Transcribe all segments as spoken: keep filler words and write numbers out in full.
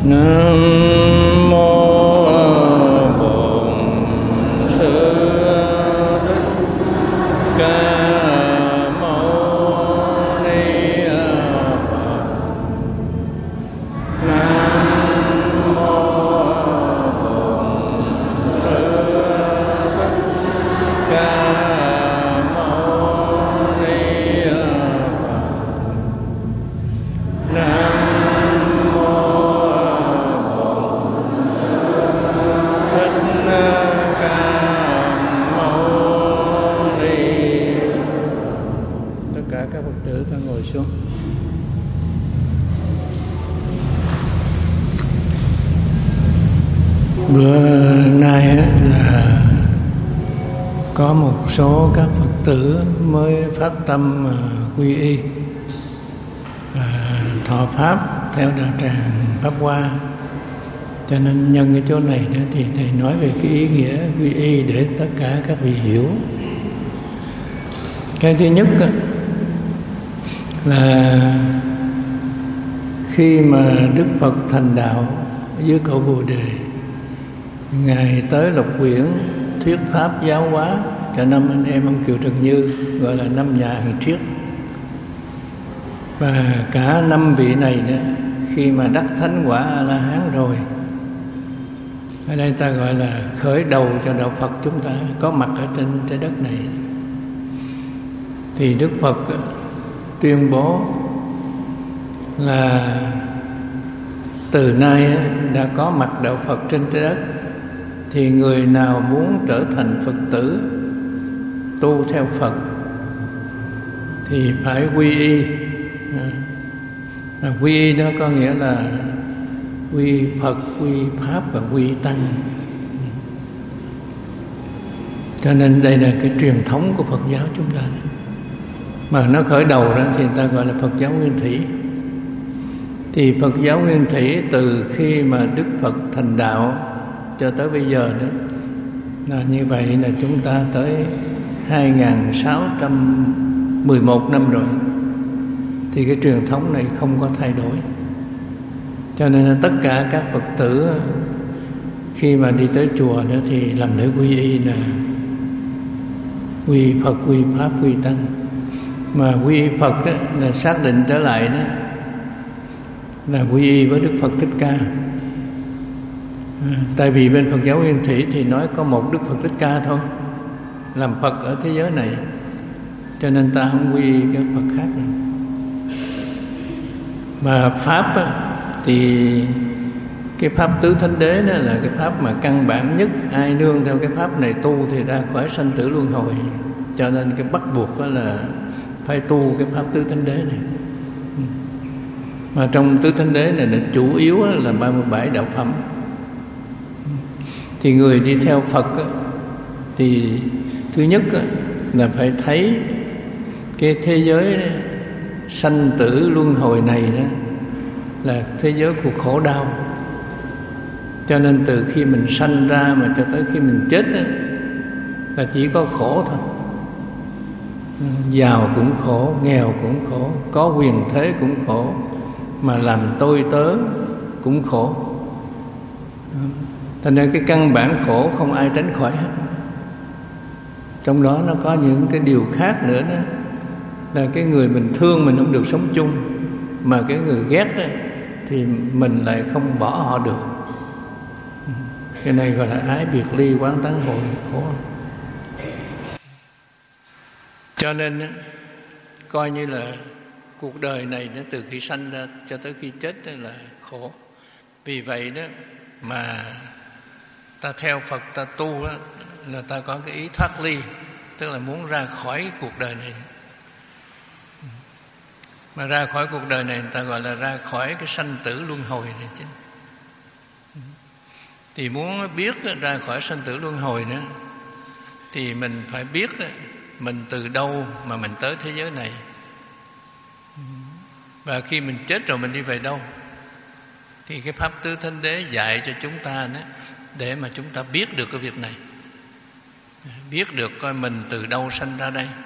Nam mô Bổn Sư Thích Ca Mâu Ni Phật. Nam mô Bổn Sư Thích Ca Mâu Ni Phật. Nam các Phật tử ta ngồi xuống. Bữa nay là có một số các Phật tử mới phát tâm quy y thọ pháp theo đạo tràng Pháp Hoa, cho nên nhân cái chỗ này nữa thì thầy nói về cái ý nghĩa quy y để tất cả các vị hiểu. Cái thứ nhất là khi mà Đức Phật thành đạo dưới cội Bồ Đề, Ngài tới Lộc Quyển thuyết pháp giáo hóa cho năm anh em ông Kiều Trần Như, gọi là năm nhà hàng triết. Và cả năm vị này nữa, khi mà đắc thánh quả A-la-hán rồi, ở đây ta gọi là khởi đầu cho đạo Phật chúng ta có mặt ở trên trái đất này, thì Đức Phật tuyên bố là từ nay đã có mặt đạo Phật trên trái đất, thì người nào muốn trở thành Phật tử tu theo Phật thì phải quy y. À, quy y đó có nghĩa là quy Phật, quy Pháp và quy Tăng. Cho nên đây là cái truyền thống của Phật giáo chúng ta. Mà nó khởi đầu đó thì người ta gọi là Phật giáo Nguyên Thủy. Thì Phật giáo Nguyên Thủy từ khi mà Đức Phật thành đạo cho tới bây giờ đó là như vậy, là chúng ta tới hai nghìn sáu trăm mười một năm rồi. Thì cái truyền thống này không có thay đổi. Cho nên là tất cả các Phật tử khi mà đi tới chùa nữa thì làm lễ quy y là quy Phật, quy Pháp, quy Tăng. Mà quy y Phật đó, là xác định trở lại đó là quy y với Đức Phật Thích Ca. À, tại vì bên Phật giáo Nguyên Thủy thì nói có một Đức Phật Thích Ca thôi, làm Phật ở thế giới này, cho nên ta không quy y các Phật khác nữa. Mà Pháp á, thì cái Pháp Tứ Thánh Đế đó là cái Pháp mà căn bản nhất, ai nương theo cái Pháp này tu thì ra khỏi sanh tử luân hồi. Cho nên cái bắt buộc đó là phải tu cái Pháp Tứ Thánh Đế này. Mà trong Tứ Thánh Đế này là chủ yếu là ba mươi bảy đạo phẩm. Thì người đi theo Phật á, thì thứ nhất á, là phải thấy cái thế giới đó, sanh tử luân hồi này đó, là thế giới của khổ đau. Cho nên từ khi mình sanh ra mà cho tới khi mình chết đó, là chỉ có khổ thôi. Giàu cũng khổ, nghèo cũng khổ, có quyền thế cũng khổ, mà làm tôi tớ cũng khổ. Thành ra cái căn bản khổ không ai tránh khỏi hết. Trong đó nó có những cái điều khác nữa đó, là cái người mình thương mình không được sống chung, mà cái người ghét ấy, thì mình lại không bỏ họ được. Cái này gọi là ái biệt ly quán tán hội, khổ. Cho nên coi như là cuộc đời này nó từ khi sanh ra cho tới khi chết là khổ. Vì vậy đó mà ta theo Phật, ta tu đó, là ta có cái ý thoát ly, tức là muốn ra khỏi cuộc đời này. Mà ra khỏi cuộc đời này người ta gọi là ra khỏi cái sanh tử luân hồi này chứ. Thì muốn biết ra khỏi sanh tử luân hồi nữa thì mình phải biết mình từ đâu mà mình tới thế giới này, và khi mình chết rồi mình đi về đâu. Thì cái Pháp Tứ Thánh Đế dạy cho chúng ta đó, để mà chúng ta biết được cái việc này, biết được coi mình từ đâu sanh ra đây.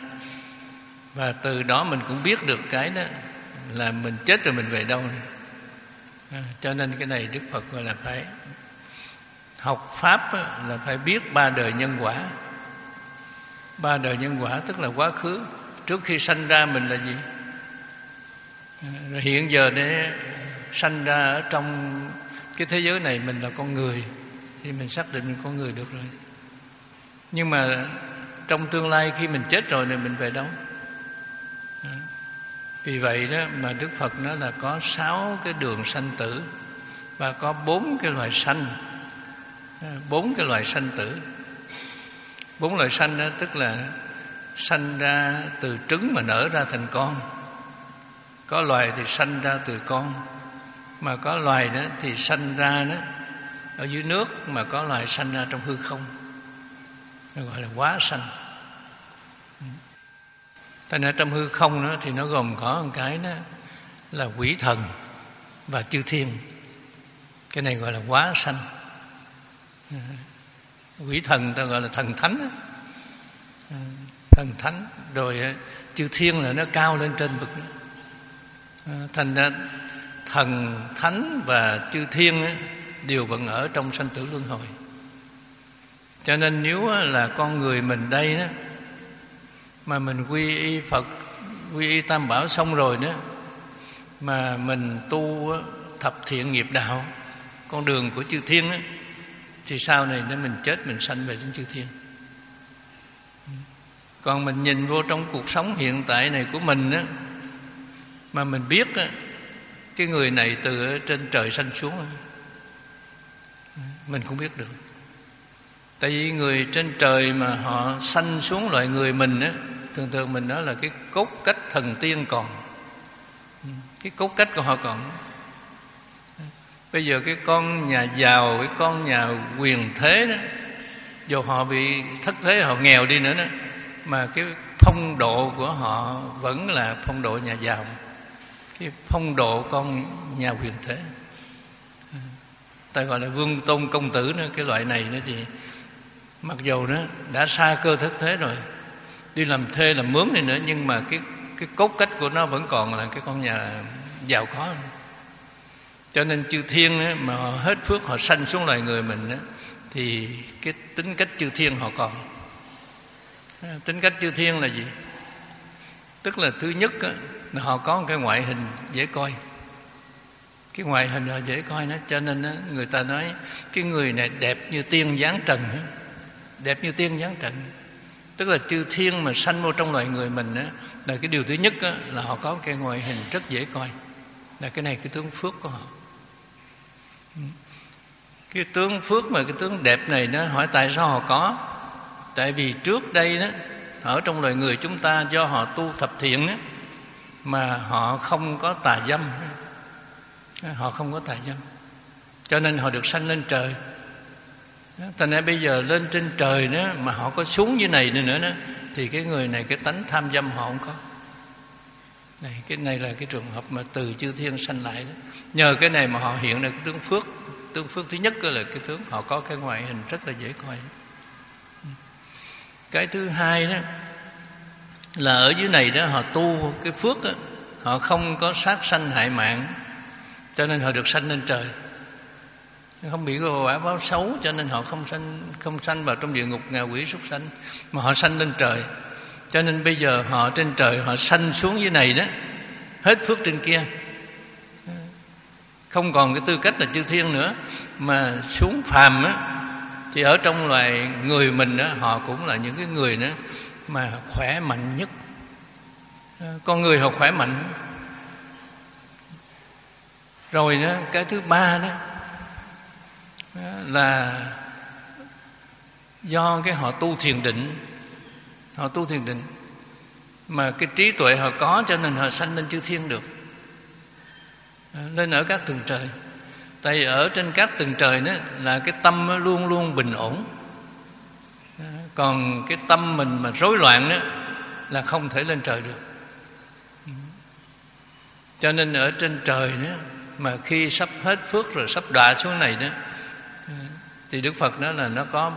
Và từ đó mình cũng biết được cái đó là mình chết rồi mình về đâu. À, cho nên cái này Đức Phật gọi là phải học Pháp là phải biết ba đời nhân quả. Ba đời nhân quả tức là quá khứ, trước khi sanh ra mình là gì, à, rồi hiện giờ để sanh ra ở trong cái thế giới này mình là con người, thì mình xác định mình con người được rồi. Nhưng mà trong tương lai khi mình chết rồi thì mình về đâu? À, vì vậy đó mà Đức Phật nói là có sáu cái đường sanh tử và có bốn cái loài sanh, bốn cái loài sanh tử. Bốn loài sanh đó tức là sanh ra từ trứng mà nở ra thành con. Có loài thì sanh ra từ con, mà có loài đó thì sanh ra đó ở dưới nước, mà có loài sanh ra trong hư không, nó gọi là hóa sanh. Thành ra trong hư không đó thì nó gồm có một cái đó là quỷ thần và chư thiên. Cái này gọi là hóa sanh. Quỷ thần ta gọi là thần thánh đó. Thần thánh. Rồi chư thiên là nó cao lên trên bậc đó. Thành ra thần thánh và chư thiên ấy, đều vẫn ở trong sanh tử luân hồi. Cho nên nếu là con người mình đây đó mà mình quy y Phật, quy y Tam Bảo xong rồi đó, mà mình tu thập thiện nghiệp đạo, con đường của chư thiên đó, thì sau này nếu mình chết mình sanh về đến chư thiên. Còn mình nhìn vô trong cuộc sống hiện tại này của mình đó, mà mình biết đó, cái người này từ ở trên trời sanh xuống, mình không biết được. Tại vì người trên trời mà họ sanh xuống loại người mình á, thường thường mình nói là cái cốt cách thần tiên còn, cái cốt cách của họ còn. Bây giờ cái con nhà giàu, cái con nhà quyền thế đó, dù họ bị thất thế, họ nghèo đi nữa đó, mà cái phong độ của họ vẫn là phong độ nhà giàu, cái phong độ con nhà quyền thế. Ta gọi là vương tôn công tử nữa. Cái loại này nữa thì mặc dù nó đã xa cơ thất thế rồi, đi làm thuê làm mướn này nữa, nhưng mà cái cái cốt cách của nó vẫn còn là cái con nhà giàu có. Cho nên chư thiên ấy, mà họ hết phước họ sanh xuống loài người mình ấy, thì cái tính cách chư thiên họ còn. Tính cách chư thiên là gì? Tức là thứ nhất ấy, là họ có một cái ngoại hình dễ coi. Cái ngoại hình họ dễ coi nó, cho nên ấy, người ta nói cái người này đẹp như tiên dáng trần ấy. Đẹp như tiên dáng trần. Tức là chư thiên mà sanh vô trong loài người mình ấy, là cái điều thứ nhất ấy, là họ có cái ngoại hình rất dễ coi. Là cái này cái tướng phước của họ. Cái tướng phước mà cái tướng đẹp này nó hỏi tại sao họ có? Tại vì trước đây đó, ở trong loài người chúng ta do họ tu thập thiện đó, mà họ không có tà dâm, họ không có tà dâm, cho nên họ được sanh lên trời. Thành ra bây giờ lên trên trời đó mà họ có xuống như này nữa nữa thì cái người này cái tánh tham dâm họ không có. Này, cái này là cái trường hợp mà từ chư thiên sanh lại đó. Nhờ cái này mà họ hiện ra cái tướng phước. Tướng phước thứ nhất là cái tướng họ có cái ngoại hình rất là dễ coi. Cái thứ hai đó là ở dưới này đó họ tu cái phước đó, họ không có sát sanh hại mạng, cho nên họ được sanh lên trời. Không bị quả báo xấu, cho nên họ không sanh không sanh vào trong địa ngục ngạ quỷ súc sanh, mà họ sanh lên trời. Cho nên bây giờ họ trên trời họ sanh xuống dưới này đó, hết phước trên kia, không còn cái tư cách là chư thiên nữa, mà xuống phàm á, thì ở trong loài người mình đó, họ cũng là những cái người đó mà khỏe mạnh nhất. Con người họ khỏe mạnh. Rồi đó, cái thứ ba đó là do cái họ tu thiền định. Họ tu thiền định mà cái trí tuệ họ có, cho nên họ sanh lên chư thiên được, lên ở các tầng trời. Tại vì ở trên các tầng trời đó là cái tâm nó luôn luôn bình ổn. Còn cái tâm mình mà rối loạn đó là không thể lên trời được. Cho nên ở trên trời đó mà khi sắp hết phước rồi, sắp đọa xuống này đó, thì Đức Phật nói là nó có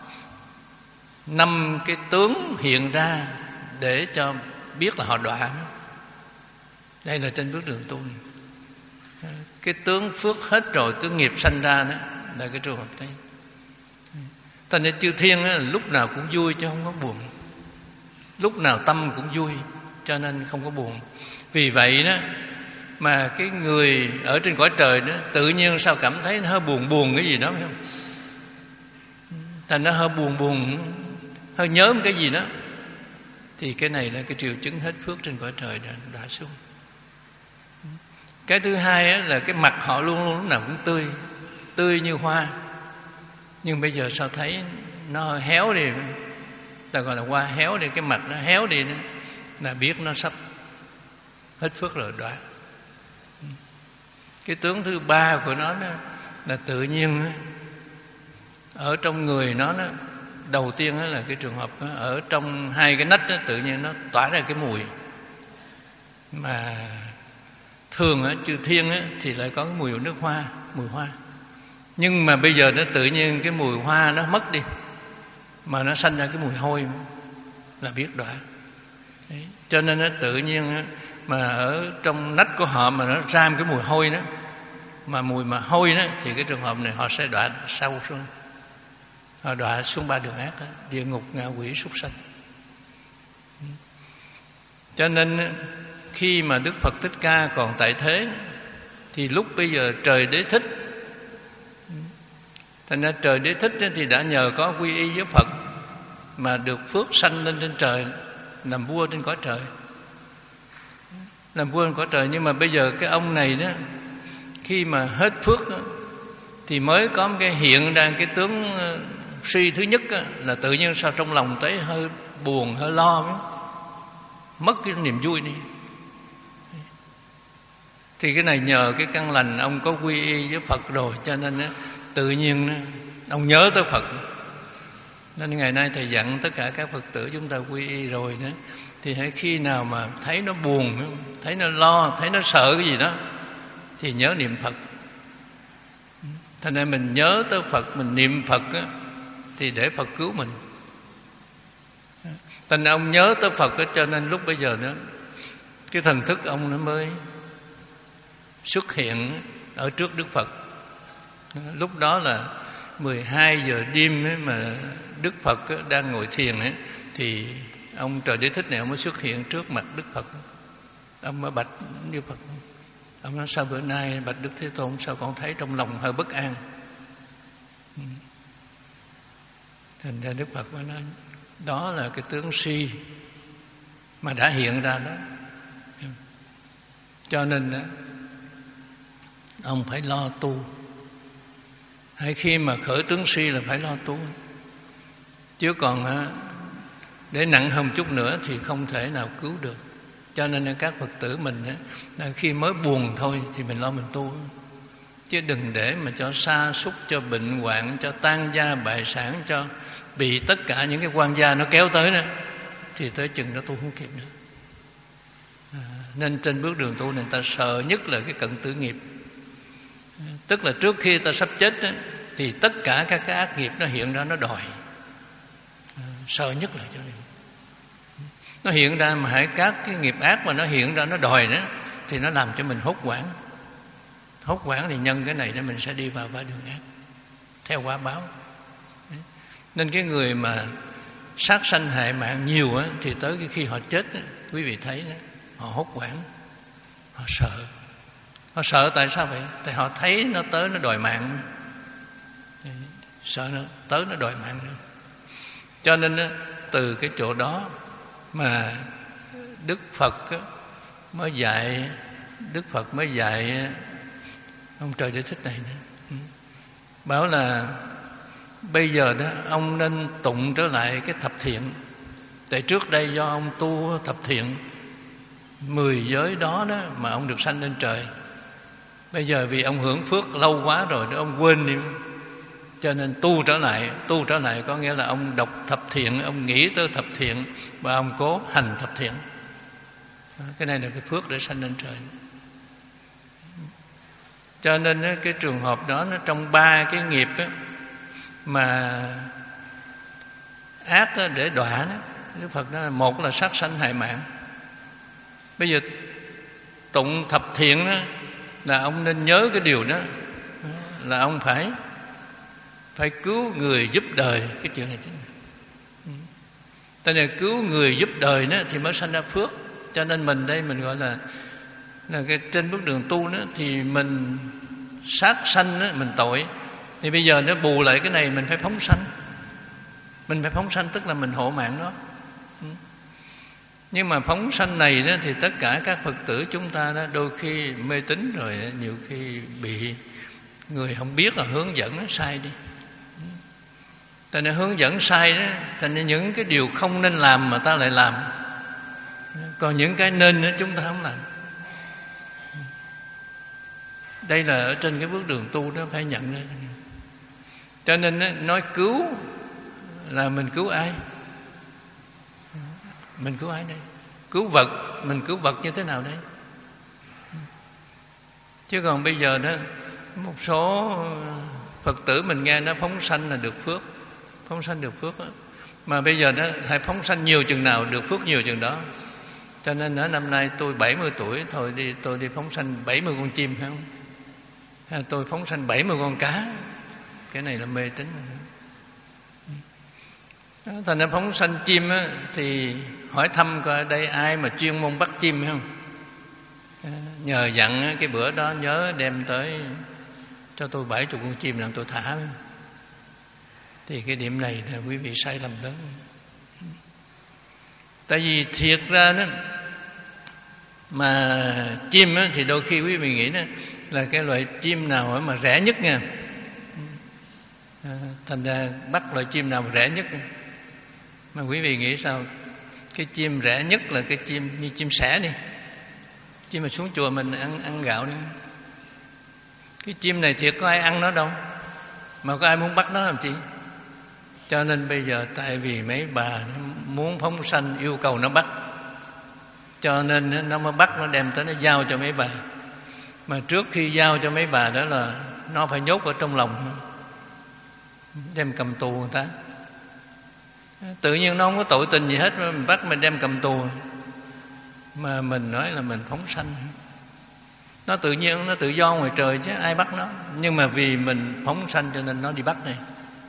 năm cái tướng hiện ra để cho biết là họ đọa. Đây là trên bước đường tu này. Cái tướng phước hết rồi, tướng nghiệp sanh ra đó là cái trường hợp đấy. Thành ra chư thiên đó, lúc nào cũng vui chứ không có buồn, lúc nào tâm cũng vui cho nên không có buồn. Vì vậy đó mà cái người ở trên cõi trời đó tự nhiên sao cảm thấy nó hơi buồn buồn cái gì đó, phải không? Thành nó hơi buồn buồn, hơi nhớ một cái gì đó, thì cái này là cái triệu chứng hết phước trên cõi trời đã, đã xuống. Cái thứ hai á, là cái mặt họ luôn luôn lúc nào cũng tươi, tươi như hoa. Nhưng bây giờ sao thấy nó héo đi, ta gọi là hoa héo đi, cái mặt nó héo đi đó, là biết nó sắp hết phước rồi, đoạn. Cái tướng thứ ba của nó đó là tự nhiên ở trong người nó đó, đầu tiên đó là cái trường hợp đó, ở trong hai cái nách đó, tự nhiên nó tỏa ra cái mùi mà thường á, chư thiên á, thì lại có cái mùi nước hoa, mùi hoa. Nhưng mà bây giờ nó tự nhiên cái mùi hoa nó mất đi, mà nó sanh ra cái mùi hôi, là biết đoạn. Đấy. Cho nên nó tự nhiên á, mà ở trong nách của họ mà nó ra cái mùi hôi đó, mà mùi mà hôi đó, thì cái trường hợp này họ sẽ đọa sâu xuống, họ đọa xuống ba đường ác đó, địa ngục, ngạ quỷ, súc sanh. Cho nên khi mà Đức Phật Thích Ca còn tại thế thì lúc bây giờ trời Đế Thích, thành ra trời Đế Thích thì đã nhờ có quy y với Phật mà được phước sanh lên trên trời, làm vua trên cõi trời, làm vua trên cõi trời. Nhưng mà bây giờ cái ông này đó, khi mà hết phước đó, thì mới có một cái hiện ra cái tướng suy thứ nhất đó, là tự nhiên sao trong lòng thấy hơi buồn, hơi lo đó, mất cái niềm vui đi. Thì cái này nhờ cái căn lành ông có quy y với Phật rồi, cho nên đó, tự nhiên đó, ông nhớ tới Phật. Nên ngày nay thầy dặn tất cả các Phật tử chúng ta quy y rồi đó, thì hãy khi nào mà thấy nó buồn, thấy nó lo, thấy nó sợ cái gì đó, thì nhớ niệm Phật. Thành ra mình nhớ tới Phật, mình niệm Phật á, thì để Phật cứu mình. Thành ra ông nhớ tới Phật á, cho nên lúc bây giờ đó cái thần thức ông nó mới xuất hiện ở trước Đức Phật. Lúc đó là mười hai giờ đêm ấy, mà Đức Phật ấy, đang ngồi thiền ấy, thì ông Trời Đế Thích này ông mới xuất hiện trước mặt Đức Phật. Ông mới bạch Đức Phật, ông nói sao bữa nay bạch Đức Thế Tôn, sao con thấy trong lòng hơi bất an. Thành ra Đức Phật mới nói đó là cái tướng si mà đã hiện ra đó, cho nên đó, ông phải lo tu. Hay khi mà khởi tướng si là phải lo tu, chứ còn để nặng hơn chút nữa thì không thể nào cứu được. Cho nên các Phật tử mình khi mới buồn thôi thì mình lo mình tu, chứ đừng để mà cho sa sút, cho bệnh hoạn, cho tan gia bại sản, cho bị tất cả những cái quan gia nó kéo tới đó, thì tới chừng đó tu không kịp nữa. À, nên trên bước đường tu này ta sợ nhất là cái cận tử nghiệp. Tức là trước khi ta sắp chết đó, thì tất cả các cái ác nghiệp nó hiện ra nó đòi. À, sợ nhất là cho nên nó hiện ra, mà hãy các cái nghiệp ác mà nó hiện ra nó đòi đó, thì nó làm cho mình hốt hoảng. Hốt hoảng thì nhân cái này để mình sẽ đi vào ba đường ác theo quả báo. Đấy. Nên cái người mà sát sanh hại mạng nhiều á, thì tới cái khi họ chết á, quý vị thấy đó, họ hốt hoảng, họ sợ. Họ sợ tại sao vậy? Tại họ thấy nó tới nó đòi mạng, sợ nó tới nó đòi mạng nữa. Cho nên đó, từ cái chỗ đó mà Đức Phật đó, mới dạy Đức Phật mới dạy ông Trời Đế Thích này nữa. Bảo là bây giờ đó ông nên tụng trở lại cái thập thiện. Tại trước đây do ông tu thập thiện mười giới đó đó mà ông được sanh lên trời. Bây giờ vì ông hưởng phước lâu quá rồi đó, ông quên đi, cho nên tu trở lại. Tu trở lại có nghĩa là ông đọc thập thiện, ông nghĩ tới thập thiện và ông cố hành thập thiện. Cái này là cái phước để sanh lên trời. Cho nên cái trường hợp đó nó trong ba cái nghiệp đó, mà ác đó, để đọa đó, Đức Phật nói là một là sát sanh hại mạng. Bây giờ tụng thập thiện đó, là ông nên nhớ cái điều đó, là ông phải phải cứu người giúp đời. Cái chuyện này chính tại là cứu người giúp đời đó thì mới sanh ra phước. Cho nên mình đây mình gọi là là cái trên bước đường tu đó, thì mình sát sanh đó, mình tội, thì bây giờ nó bù lại cái này mình phải phóng sanh. Mình phải phóng sanh tức là mình hộ mạng đó. Nhưng mà phóng sanh này đó thì tất cả các Phật tử chúng ta đó đôi khi mê tín rồi, nhiều khi bị người không biết là hướng dẫn nó sai đi. Tại nên hướng dẫn sai đó, thành nên những cái điều không nên làm mà ta lại làm, còn những cái nên đó chúng ta không làm. Đây là ở trên cái bước đường tu đó phải nhận ra. Cho nên nói cứu là mình cứu ai? Mình cứu ai đây? Cứu vật, mình cứu vật như thế nào đây? Chứ còn bây giờ đó, một số Phật tử mình nghe nó phóng sanh là được phước, phóng sanh được phước đó. Mà bây giờ đó hãy phóng sanh nhiều chừng nào được phước nhiều chừng đó. Cho nên ở năm nay tôi bảy mươi tuổi, thôi đi tôi đi phóng sanh bảy mươi con chim phải không? Hay tôi phóng sanh bảy mươi con cá. Cái này là mê tín. Thành ra phóng sanh chim á, thì hỏi thăm coi ở đây ai mà chuyên môn bắt chim hay không? Nhờ dặn cái bữa đó nhớ đem tới cho tôi bảy chục con chim làm tôi thả. Thì cái điểm này là quý vị sai lầm lớn. Tại vì thiệt ra đó mà chim á, thì đôi khi quý vị nghĩ đó là cái loại chim nào mà rẻ nhất nha. Thành ra bắt loại chim nào mà rẻ nhất. Mà quý vị nghĩ sao? Cái chim rẻ nhất là cái chim như chim sẻ đi, chim mà xuống chùa mình ăn ăn gạo đi. Cái chim này thiệt có ai ăn nó đâu, mà có ai muốn bắt nó làm chi? Cho nên bây giờ tại vì mấy bà muốn phóng sanh yêu cầu nó bắt, cho nên nó mới bắt, nó đem tới nó giao cho mấy bà. Mà trước khi giao cho mấy bà đó là nó phải nhốt ở trong lòng, đem cầm tù người ta. Tự nhiên nó không có tội tình gì hết, mình bắt mình đem cầm tù. Mà mình nói là mình phóng sanh, nó tự nhiên, nó tự do ngoài trời chứ ai bắt nó. Nhưng mà vì mình phóng sanh cho nên nó đi bắt này.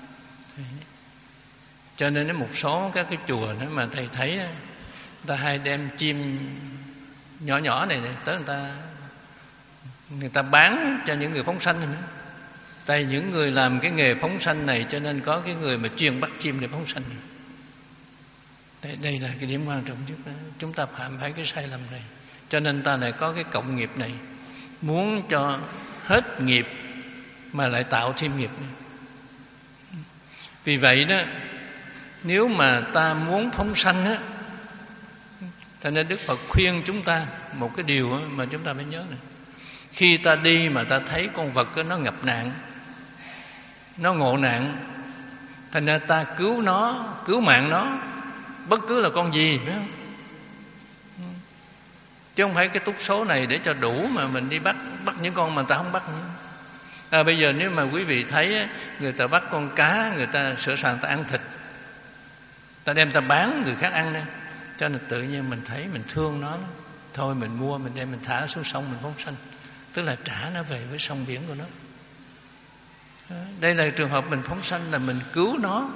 Cho nên một số các cái chùa đó mà thầy thấy người ta hay đem chim nhỏ nhỏ này, này tới người ta người ta bán cho những người phóng sanh này nữa. Tại những người làm cái nghề phóng sanh này cho nên có cái người mà chuyên bắt chim để phóng sanh này. Đây, đây là cái điểm quan trọng nhất đó. Chúng ta phạm phải cái sai lầm này. Cho nên ta lại có cái cộng nghiệp này, muốn cho hết nghiệp mà lại tạo thêm nghiệp này. Vì vậy đó, nếu mà ta muốn phóng sanh á, cho nên Đức Phật khuyên chúng ta một cái điều mà chúng ta phải nhớ này. Khi ta đi mà ta thấy con vật đó, nó ngập nạn, nó ngộ nạn, thành ra ta cứu nó, cứu mạng nó, bất cứ là con gì, phải không? Chứ không phải cái túc số này để cho đủ mà mình đi bắt bắt những con mà ta không bắt nữa. À, bây giờ nếu mà quý vị thấy người ta bắt con cá, người ta sửa soạn ta ăn thịt, ta đem ta bán người khác ăn đây, cho nên tự nhiên mình thấy mình thương nó, thôi mình mua, mình đem mình thả xuống sông, mình phóng sanh, tức là trả nó về với sông biển của nó. Đây là trường hợp mình phóng sanh, là mình cứu nó.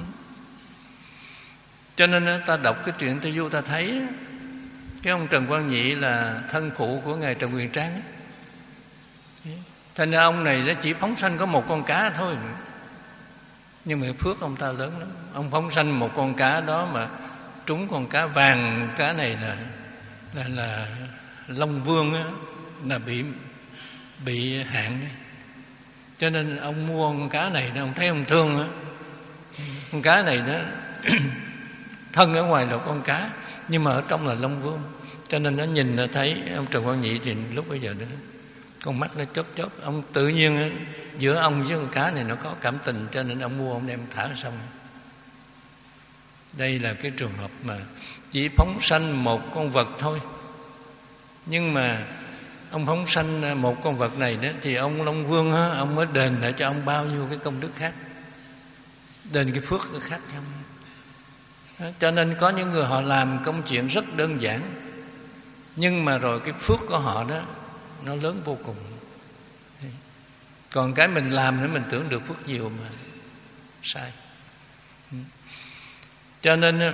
Cho nên ta đọc cái truyện Tây Du ta thấy cái ông Trần Quang Nhị là thân phụ của ngài Trần Quyền Trang. Thành ra ông này nó chỉ phóng sanh có một con cá thôi, nhưng mà phước ông ta lớn lắm. Ông phóng sanh một con cá đó mà trúng con cá vàng, cá này là là là Long Vương á, là bị bị hạn. Cho nên ông mua con cá này, ông thấy ông thương á. Con cá này đó thân ở ngoài là con cá, nhưng mà ở trong là Long Vương. Cho nên nó nhìn nó thấy ông Trần Quang Nhị thì lúc bây giờ đó con mắt nó chớp chớp, ông tự nhiên giữa ông với con cá này nó có cảm tình, cho nên ông mua, ông đem thả xong. Đây là cái trường hợp mà chỉ phóng sanh một con vật thôi, nhưng mà ông phóng sanh một con vật này đó thì ông Long Vương á, ông mới đền lại cho ông bao nhiêu cái công đức khác, đền cái phước khác cho ông. Cho nên có những người họ làm công chuyện rất đơn giản, nhưng mà rồi cái phước của họ đó nó lớn vô cùng. Còn cái mình làm nữa mình tưởng được phước nhiều mà sai. Cho nên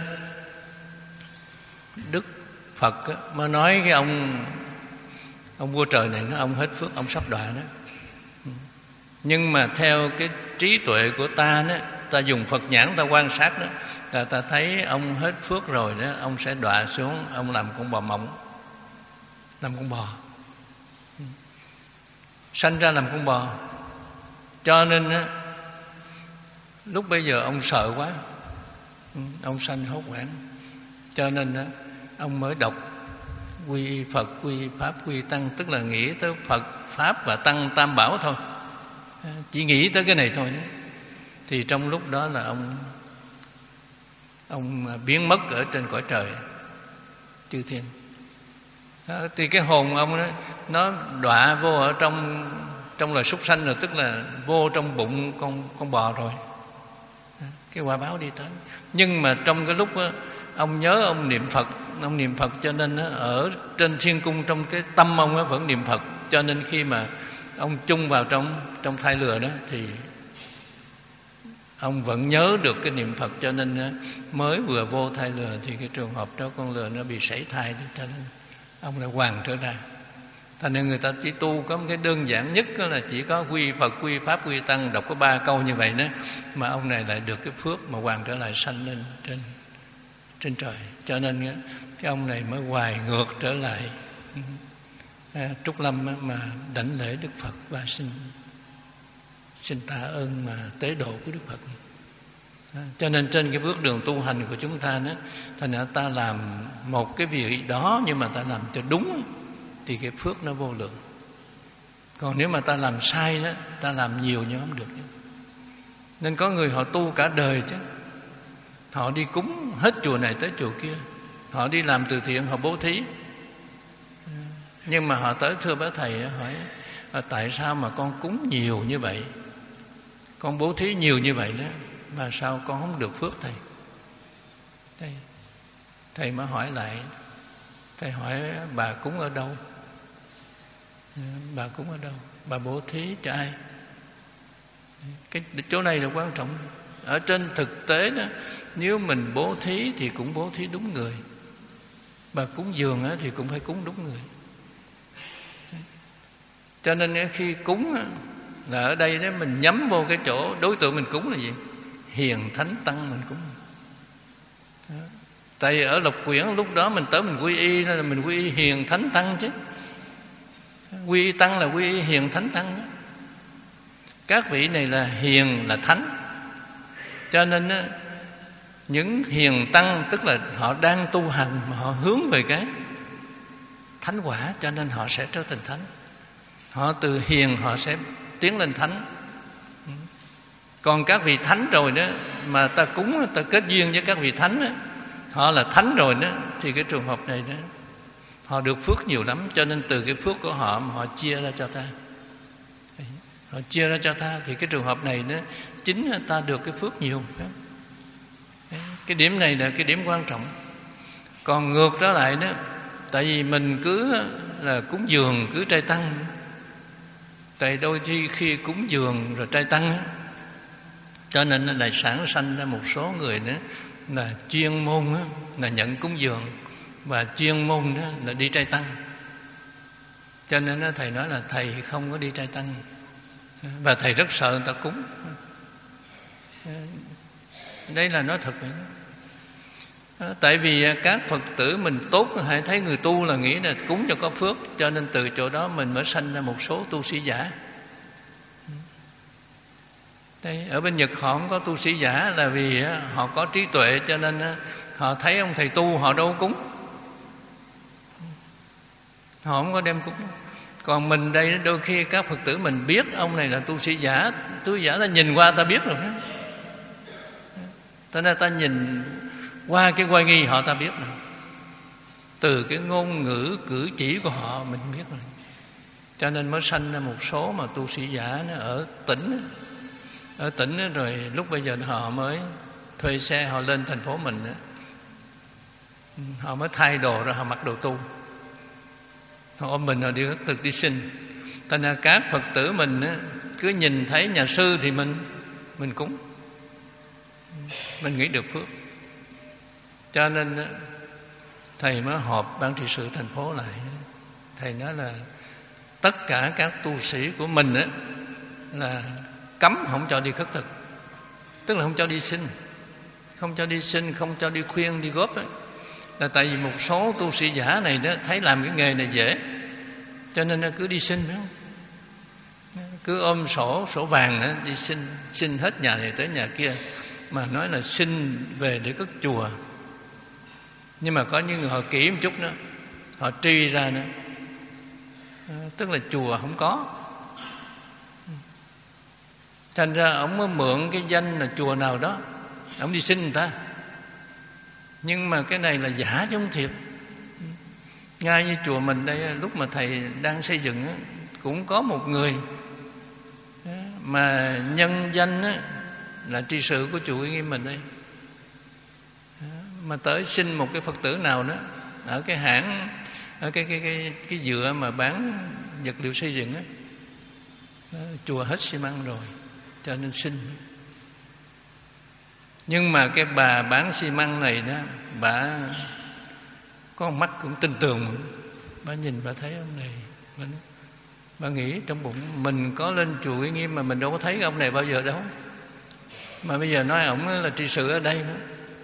Đức Phật mà nói cái ông ông vua trời này nó ông hết phước, ông sắp đọa đó. Nhưng mà theo cái trí tuệ của ta đó, ta dùng Phật nhãn ta quan sát đó, là ta thấy ông hết phước rồi đó, ông sẽ đọa xuống, ông làm con bò mộng, làm con bò, sanh ra làm con bò. Cho nên đó, lúc bây giờ ông sợ quá, ông sanh hốt hoảng. Cho nên đó, ông mới đọc quy y Phật, quy y Pháp, quy y Tăng, tức là nghĩ tới Phật, Pháp và Tăng Tam Bảo thôi, chỉ nghĩ tới cái này thôi đó. Thì trong lúc đó là ông ông biến mất ở trên cõi trời chư thiên. Đó, thì cái hồn ông đó nó đọa vô ở trong trong loài súc sanh rồi, tức là vô trong bụng con con bò rồi. Cái quả báo đi tới. Nhưng mà trong cái lúc đó, ông nhớ ông niệm Phật, ông niệm Phật cho nên đó, ở trên thiên cung trong cái tâm ông đó, vẫn niệm Phật. Cho nên khi mà ông chung vào trong trong thai lừa đó thì ông vẫn nhớ được cái niệm Phật, cho nên mới vừa vô thai lừa thì cái trường hợp đó con lừa nó bị sảy thai đó, cho nên ông đã hoàn trở ra. Thành nên người ta chỉ tu có một cái đơn giản nhất đó là chỉ có quy Phật, quy Pháp, quy Tăng, đọc có ba câu như vậy đó, mà ông này lại được cái phước mà hoàn trở lại sanh lên trên trên trời. Cho nên cái ông này mới hoài ngược trở lại à, Trúc Lâm mà đảnh lễ Đức Phật và xin xin tạ ơn mà tế độ của Đức Phật. À, cho nên trên cái bước đường tu hành của chúng ta đó, thành ra ta làm một cái việc đó nhưng mà ta làm cho đúng thì cái phước nó vô lượng. Còn nếu mà ta làm sai đó, ta làm nhiều nhưng không được. Nên có người họ tu cả đời chứ, họ đi cúng hết chùa này tới chùa kia, họ đi làm từ thiện, họ bố thí, nhưng mà họ tới thưa bác thầy hỏi tại sao mà con cúng nhiều như vậy, con bố thí nhiều như vậy đó, mà sao con không được phước thầy? Thầy, thầy mới hỏi lại, thầy hỏi bà cúng ở đâu? Bà cúng ở đâu? Bà bố thí cho ai? Cái chỗ này là quan trọng. Ở trên thực tế đó, nếu mình bố thí thì cũng bố thí đúng người, bà cúng dường thì cũng phải cúng đúng người. Cho nên khi cúng là ở đây đó mình nhắm vô cái chỗ đối tượng mình cúng là gì? Hiền thánh tăng mình cúng. Đó. Tại vì ở Lộc Quyển lúc đó mình tới mình quy y nên là mình quy y hiền thánh tăng chứ. Quy y tăng là quy y hiền thánh tăng đó. Các vị này là hiền là thánh. Cho nên đó, những hiền tăng tức là họ đang tu hành mà họ hướng về cái thánh quả, cho nên họ sẽ trở thành thánh. Họ từ hiền họ sẽ tiến lên thánh. Còn các vị thánh rồi đó mà ta cúng, ta kết duyên với các vị thánh đó, họ là thánh rồi đó, thì cái trường hợp này đó họ được phước nhiều lắm. Cho nên từ cái phước của họ mà họ chia ra cho ta, họ chia ra cho ta, thì cái trường hợp này đó chính ta được cái phước nhiều đó. Cái điểm này là cái điểm quan trọng. Còn ngược trở lại đó, tại vì mình cứ là cúng dường, cứ trai tăng, tại đôi khi khi cúng dường rồi trai tăng, cho nên lại sản sanh ra một số người nữa là chuyên môn là nhận cúng dường và chuyên môn đó là đi trai tăng. Cho nên thầy nói là thầy không có đi trai tăng, và thầy rất sợ người ta cúng. Đây là nói thật vậy đó. Tại vì các Phật tử mình tốt, hãy thấy người tu là nghĩ là cúng cho có phước, cho nên từ chỗ đó mình mới sanh ra một số tu sĩ giả. Đây, ở bên Nhật họ không có tu sĩ giả là vì họ có trí tuệ, cho nên họ thấy ông thầy tu họ đâu cúng, họ không có đem cúng. Còn mình đây đôi khi các Phật tử mình biết ông này là tu sĩ giả, tu sĩ giả ta nhìn qua ta biết rồi đó. Cho nên ta nhìn qua cái oai nghi họ ta biết rồi, từ cái ngôn ngữ cử chỉ của họ mình biết rồi. Cho nên mới sanh ra một số mà tu sĩ giả nó ở tỉnh, ở tỉnh rồi lúc bây giờ họ mới thuê xe họ lên thành phố mình, họ mới thay đồ ra họ mặc đồ tu. họ ôm mình họ đi khất thực đi xin. Thành ra các Phật tử mình á, cứ nhìn thấy nhà sư thì mình mình cúng, mình nghĩ được phước. Cho nên á, thầy mới họp ban trị sự thành phố lại. Thầy nói là tất cả các tu sĩ của mình á, là cấm không cho đi khất thực, tức là không cho đi xin, không cho đi xin, không cho đi khuyên đi góp ấy. Là tại vì một số tu sĩ giả này đó thấy làm cái nghề này dễ, cho nên nó cứ đi xin, đúng không? Cứ ôm sổ sổ vàng đó, đi xin xin hết nhà này tới nhà kia, mà nói là xin về để cất chùa. Nhưng mà có những người họ kỹ một chút đó, họ truy ra nữa, tức là chùa không có. Thành ra ông mới mượn cái danh là chùa nào đó, ông đi xin người ta. Nhưng mà cái này là giả chứ không thiệt. Ngay như chùa mình đây, lúc mà thầy đang xây dựng á, cũng có một người mà nhân danh á, là tri sự của chùa Uy Nghiêm mình đây, mà tới xin một cái Phật tử nào đó ở cái hãng, ở cái cái cái cái dựa mà bán vật liệu xây dựng á, chùa hết xi măng rồi, cho nên xin. Nhưng mà cái bà bán xi măng này đó, bà có mắt cũng tin tường, bà nhìn bà thấy ông này, bà, bà nghĩ trong bụng mình có lên chùa Uy Nghiêm mà mình đâu có thấy ông này bao giờ đâu, mà bây giờ nói ổng là tri sự ở đây nữa.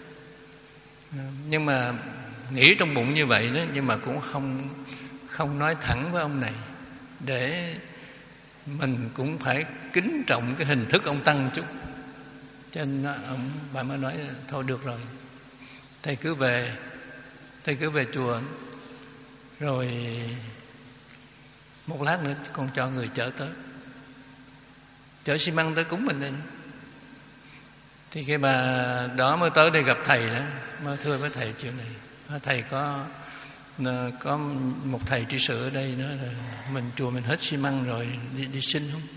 Nhưng mà nghĩ trong bụng như vậy đó, nhưng mà cũng không không nói thẳng với ông này, để mình cũng phải kính trọng cái hình thức ông tăng chút. Cho nên ông bà mới nói thôi được rồi, thầy cứ về, thầy cứ về chùa, rồi một lát nữa con cho người chở tới, chở xi măng tới cúng mình đây. Thì cái bà đó mới tới đây gặp thầy đó, mới thưa với thầy chuyện này. Thầy có có một thầy tri sự ở đây nói là mình chùa mình hết xi măng rồi, đi, đi xin không?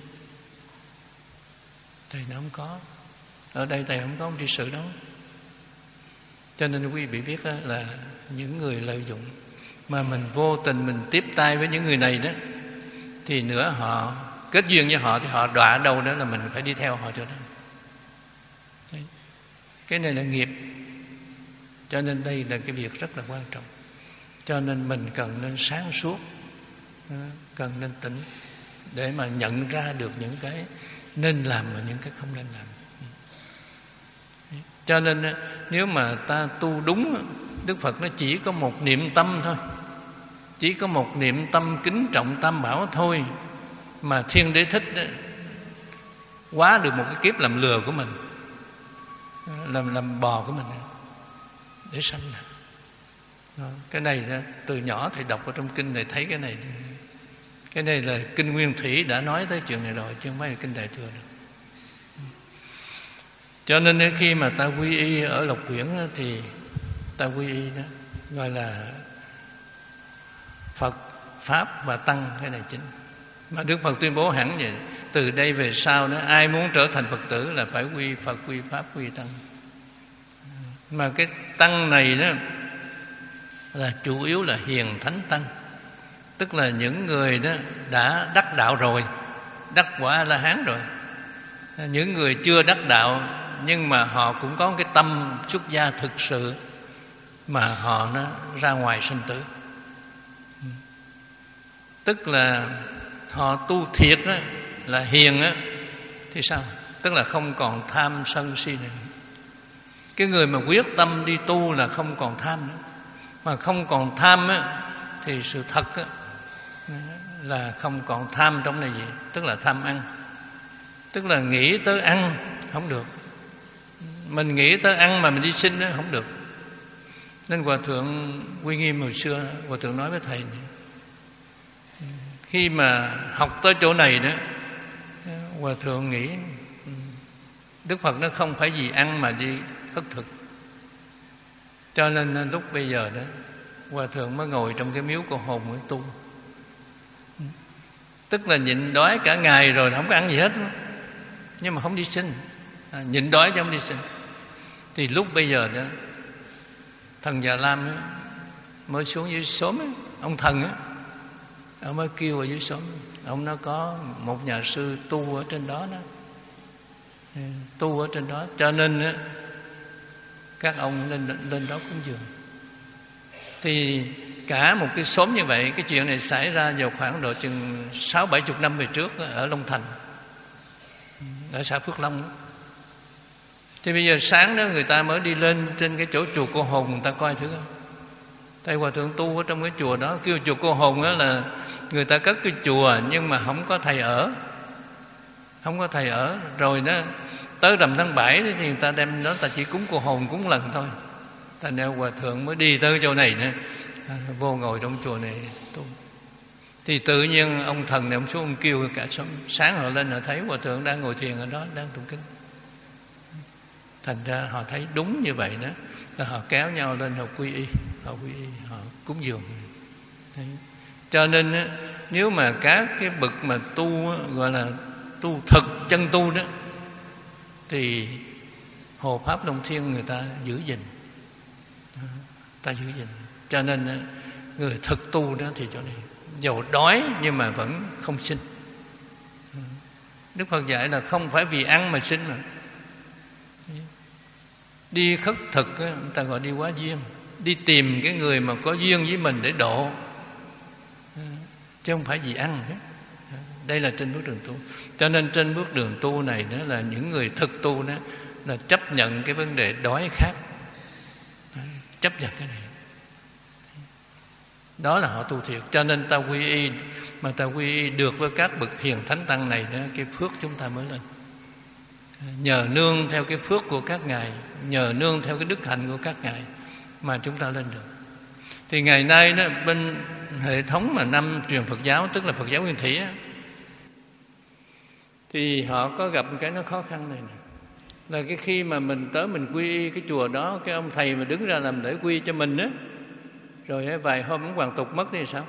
Thầy nói không có, ở đây thầy không có ông tri sự đâu. Cho nên quý vị biết đó, là những người lợi dụng mà mình vô tình mình tiếp tay với những người này đó, thì nữa họ kết duyên với họ thì họ đọa đâu đó là mình phải đi theo họ cho đó. Đấy. Cái này là nghiệp. Cho nên đây là cái việc rất là quan trọng. Cho nên mình cần nên sáng suốt, cần nên tỉnh, để mà nhận ra được những cái nên làm và những cái không nên làm. Cho nên nếu mà ta tu đúng, Đức Phật nó chỉ có một niệm tâm thôi, chỉ có một niệm tâm kính trọng Tam Bảo thôi, mà Thiên Đế Thích đó, quá được một cái kiếp làm lừa của mình, làm làm bò của mình để sanh này. Đó, cái này đó, từ nhỏ thầy đọc ở trong kinh này thấy cái này. Cái này là kinh Nguyên Thủy đã nói tới chuyện này rồi, chứ không phải là kinh Đại Thừa đâu. Cho nên khi mà ta quy y ở Lộc Quyển thì ta quy y đó gọi là Phật, Pháp và Tăng, cái này chính. Mà Đức Phật tuyên bố hẳn vậy, từ đây về sau đó ai muốn trở thành Phật tử là phải quy Phật, quy Pháp, quy Tăng. Mà cái Tăng này đó là chủ yếu là hiền thánh tăng, tức là những người đó đã đắc đạo rồi, đắc quả A-la-hán rồi. Những người chưa đắc đạo nhưng mà họ cũng có cái tâm xuất gia thực sự, mà họ nó ra ngoài sinh tử, tức là họ tu thiệt á, là hiền á, thì sao? Tức là không còn tham sân si này. Cái người mà quyết tâm đi tu là không còn tham nữa. Mà không còn tham á, thì sự thật á, là không còn tham trong này gì, tức là tham ăn. Tức là nghĩ tới ăn không được, mình nghĩ tới ăn mà mình đi xin đó không được. Nên Hòa Thượng Uy Nghiêm hồi xưa, Hòa Thượng nói với thầy này, khi mà học tới chỗ này đó, Hòa Thượng nghĩ Đức Phật nó không phải vì ăn mà đi khất thực. Cho nên lúc bây giờ đó, Hòa Thượng mới ngồi trong cái miếu của hồn mới tu. Tức là nhịn đói cả ngày rồi không có ăn gì hết, nhưng mà không đi xin, à, nhịn đói chứ không đi xin. Thì lúc bây giờ đó, thần Già Lam đó, mới xuống dưới xóm ấy, ông thần á, Ông mới kêu ở dưới xóm, ông nó có một nhà sư tu ở trên đó đó, tu ở trên đó, cho nên á, các ông lên lên đó cúng dường. Thì cả một cái xóm như vậy, cái chuyện này xảy ra vào khoảng độ chừng sáu bảy chục năm về trước ở Long Thành, ở xã Phước Long. Thì bây giờ sáng đó người ta mới đi lên trên cái chỗ chùa Cô Hồn, người ta coi thử không. Thầy hòa thượng tu ở trong cái chùa đó, kêu chùa Cô Hồn đó là người ta cất cái chùa nhưng mà không có thầy ở, không có thầy ở. Rồi đó tới rằm tháng bảy thì người ta đem đó, ta chỉ cúng Cô Hồn cúng lần thôi. Thành ra hòa thượng mới đi tới chỗ này nữa, vô ngồi trong chùa này tu. Thì tự nhiên ông thần này ông xuống ông kêu cả xóm, sáng họ lên họ thấy hòa thượng đang ngồi thiền ở đó, đang tụng kinh. Thành ra họ thấy đúng như vậy đó, là họ kéo nhau lên họ quy y, họ quy y, họ cúng dường. Đấy. Cho nên nếu mà các cái bậc mà tu gọi là tu thực chân tu đó, thì Hộ Pháp Long Thiên người ta giữ gìn, ta giữ gìn. Cho nên người thực tu đó thì chỗ này dầu đói nhưng mà vẫn không sinh. Đức Phật dạy là không phải vì ăn mà sinh mà. Đi khất thực người ta gọi đi quá duyên, đi tìm cái người mà có duyên với mình để độ, chứ không phải vì ăn hết. Đây là trên bước đường tu. Cho nên trên bước đường tu này đó là những người thực tu đó là chấp nhận cái vấn đề đói khát, chấp nhận cái này. Đó là họ tu thiệt. Cho nên ta quy y, mà ta quy y được với các bậc hiền thánh tăng này đó, cái phước chúng ta mới lên. Nhờ nương theo cái phước của các ngài, nhờ nương theo cái đức hạnh của các ngài mà chúng ta lên được. Thì ngày nay đó, bên hệ thống mà năm truyền Phật giáo, tức là Phật giáo Nguyên Thủy á, thì họ có gặp một cái nó khó khăn này nè. Là cái khi mà mình tới mình quy y cái chùa đó, cái ông thầy mà đứng ra làm lễ quy cho mình á, rồi vài hôm cũng hoàn tục mất thì sao?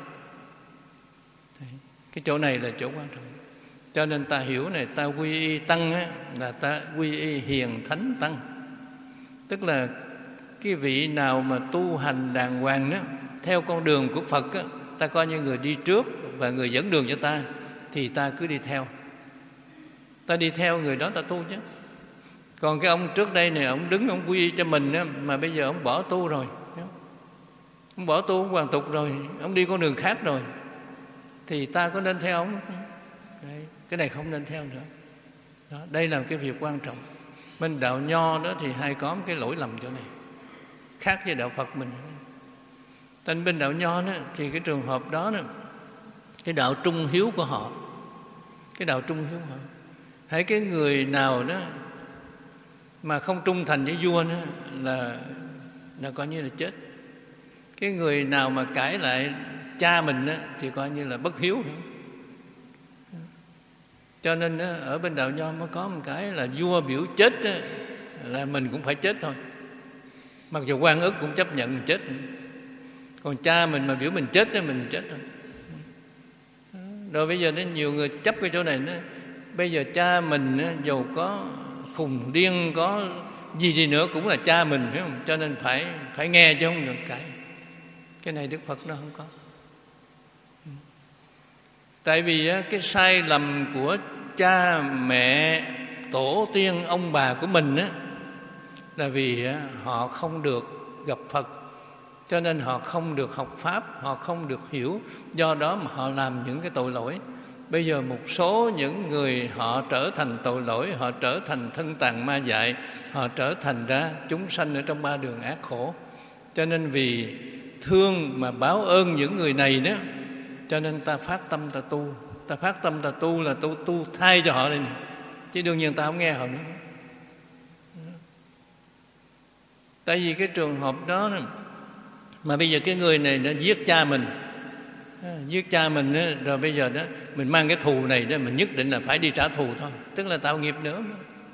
Cái chỗ này là chỗ quan trọng. Cho nên ta hiểu này, ta quy y tăng á, là ta quy y hiền thánh tăng. Tức là cái vị nào mà tu hành đàng hoàng đó, theo con đường của Phật á, ta coi như người đi trước và người dẫn đường cho ta, thì ta cứ đi theo. Ta đi theo người đó ta tu chứ. Còn cái ông trước đây này, ông đứng ông quy y cho mình á, mà bây giờ ông bỏ tu rồi, ông bỏ tu, ông hoàn tục rồi, ông đi con đường khác rồi, thì ta có nên theo ông? Đấy, cái này không nên theo nữa. Đó, đây là cái việc quan trọng. Bên đạo Nho đó thì hay có một cái lỗi lầm chỗ này, khác với đạo Phật mình. Tên bên đạo Nho đó thì cái trường hợp đó, đó cái đạo trung hiếu của họ, cái đạo trung hiếu của họ, hãy cái người nào đó mà không trung thành với vua nữa là là coi như là chết. Cái người nào mà cãi lại cha mình đó, thì coi như là bất hiếu. Cho nên đó, ở bên đạo Nho mới có một cái là vua biểu chết đó, là mình cũng phải chết thôi. Mặc dù oan ức cũng chấp nhận mình chết. Còn cha mình mà biểu mình chết đó, mình chết thôi. Rồi bây giờ nó nhiều người chấp cái chỗ này đó. Bây giờ cha mình đó, dầu có khùng điên, có gì gì nữa cũng là cha mình, phải không? Cho nên phải phải nghe chứ không được cãi. Cái này Đức Phật nó không có. Tại vì cái sai lầm của cha mẹ, tổ tiên, ông bà của mình á, là vì họ không được gặp Phật, cho nên họ không được học Pháp, họ không được hiểu, do đó mà họ làm những cái tội lỗi. Bây giờ một số những người họ trở thành tội lỗi, họ trở thành thân tàn ma dại, họ trở thành ra chúng sanh ở trong ba đường ác khổ. Cho nên vì thương mà báo ơn những người này đó, cho nên ta phát tâm ta tu. Ta phát tâm ta tu là tu, tu thay cho họ đây nè. Chứ đương nhiên ta không nghe họ nữa. Tại vì cái trường hợp đó mà bây giờ cái người này nó giết cha mình, giết cha mình đó, rồi bây giờ đó mình mang cái thù này đó, mình nhất định là phải đi trả thù thôi, tức là tạo nghiệp nữa.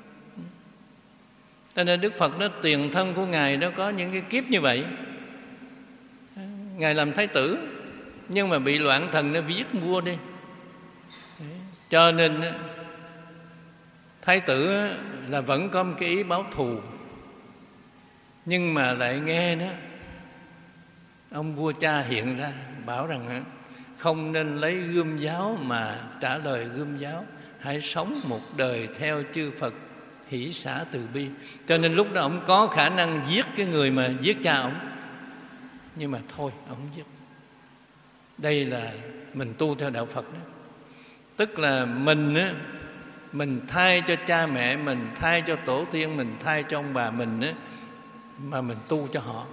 Cho nên Đức Phật đó, tiền thân của Ngài đó có những cái kiếp như vậy. Ngài làm thái tử nhưng mà bị loạn thần nó giết vua đi. Cho nên thái tử là vẫn có một cái ý báo thù, nhưng mà lại nghe đó ông vua cha hiện ra bảo rằng không nên lấy gươm giáo mà trả lời gươm giáo. Hãy sống một đời theo chư Phật hỷ xả từ bi. Cho nên lúc đó ông có khả năng giết cái người mà giết cha ông, nhưng mà thôi ông không giết. Đây là mình tu theo đạo Phật đó. Tức là mình á, mình thay cho cha mẹ mình, thay cho tổ tiên mình, thay cho ông bà mình á, mà mình tu cho họ.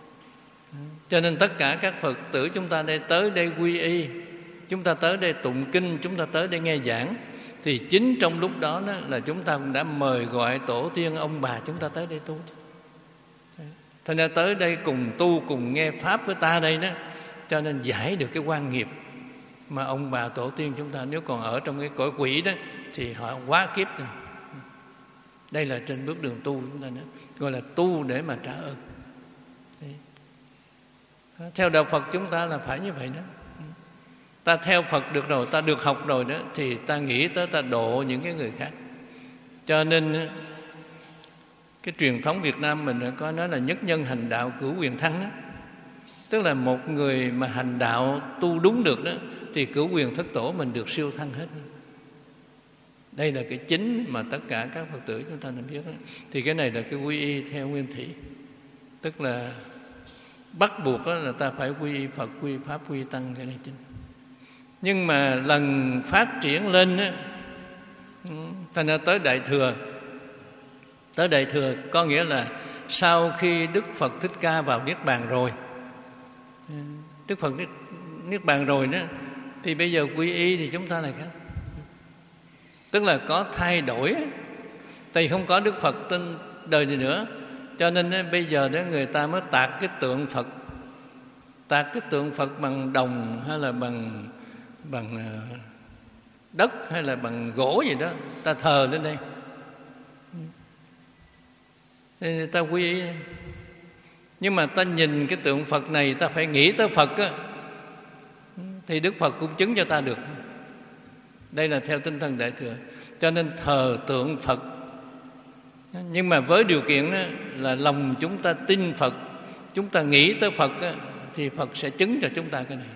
Cho nên tất cả các Phật tử chúng ta đây tới đây quy y, chúng ta tới đây tụng kinh, chúng ta tới đây nghe giảng, thì chính trong lúc đó, đó là chúng ta cũng đã mời gọi tổ tiên ông bà chúng ta tới đây tu. Thành ra tới đây cùng tu, cùng nghe Pháp với ta đây đó, cho nên giải được cái oan nghiệp mà ông bà tổ tiên chúng ta nếu còn ở trong cái cõi quỷ đó thì họ quá kiếp rồi. Đây là trên bước đường tu chúng ta nữa, gọi là tu để mà trả ơn. Đấy. Theo đạo Phật chúng ta là phải như vậy đó. Ta theo Phật được rồi, ta được học rồi đó, thì ta nghĩ tới ta độ những cái người khác. Cho nên cái truyền thống Việt Nam mình có nói là nhất nhân hành đạo cửu quyền thăng đó. Tức là một người mà hành đạo tu đúng được đó thì cửu quyền thất tổ mình được siêu thăng hết. Đây là cái chính mà tất cả các Phật tử chúng ta nên biết đó. Thì cái này là cái quy y theo nguyên thủy. Tức là bắt buộc đó là ta phải quy y Phật, quy y Pháp, quy y Tăng, cái này chính. Nhưng mà lần phát triển lên á, thành ra tới Đại Thừa. Tới Đại Thừa có nghĩa là sau khi Đức Phật Thích Ca vào Niết Bàn rồi, Đức Phật Niết, Niết Bàn rồi đó, thì bây giờ quy y thì chúng ta lại khác. Tức là có thay đổi. Tại không có Đức Phật trên đời này nữa, cho nên bây giờ đó người ta mới tạc cái tượng Phật. Tạc cái tượng Phật bằng đồng hay là bằng bằng đất hay là bằng gỗ gì đó, ta thờ lên đây. Thì ta quy y. Nhưng mà ta nhìn cái tượng Phật này, ta phải nghĩ tới Phật á, thì Đức Phật cũng chứng cho ta được. Đây là theo tinh thần Đại Thừa. Cho nên thờ tượng Phật, nhưng mà với điều kiện đó là lòng chúng ta tin Phật, chúng ta nghĩ tới Phật á, thì Phật sẽ chứng cho chúng ta cái này.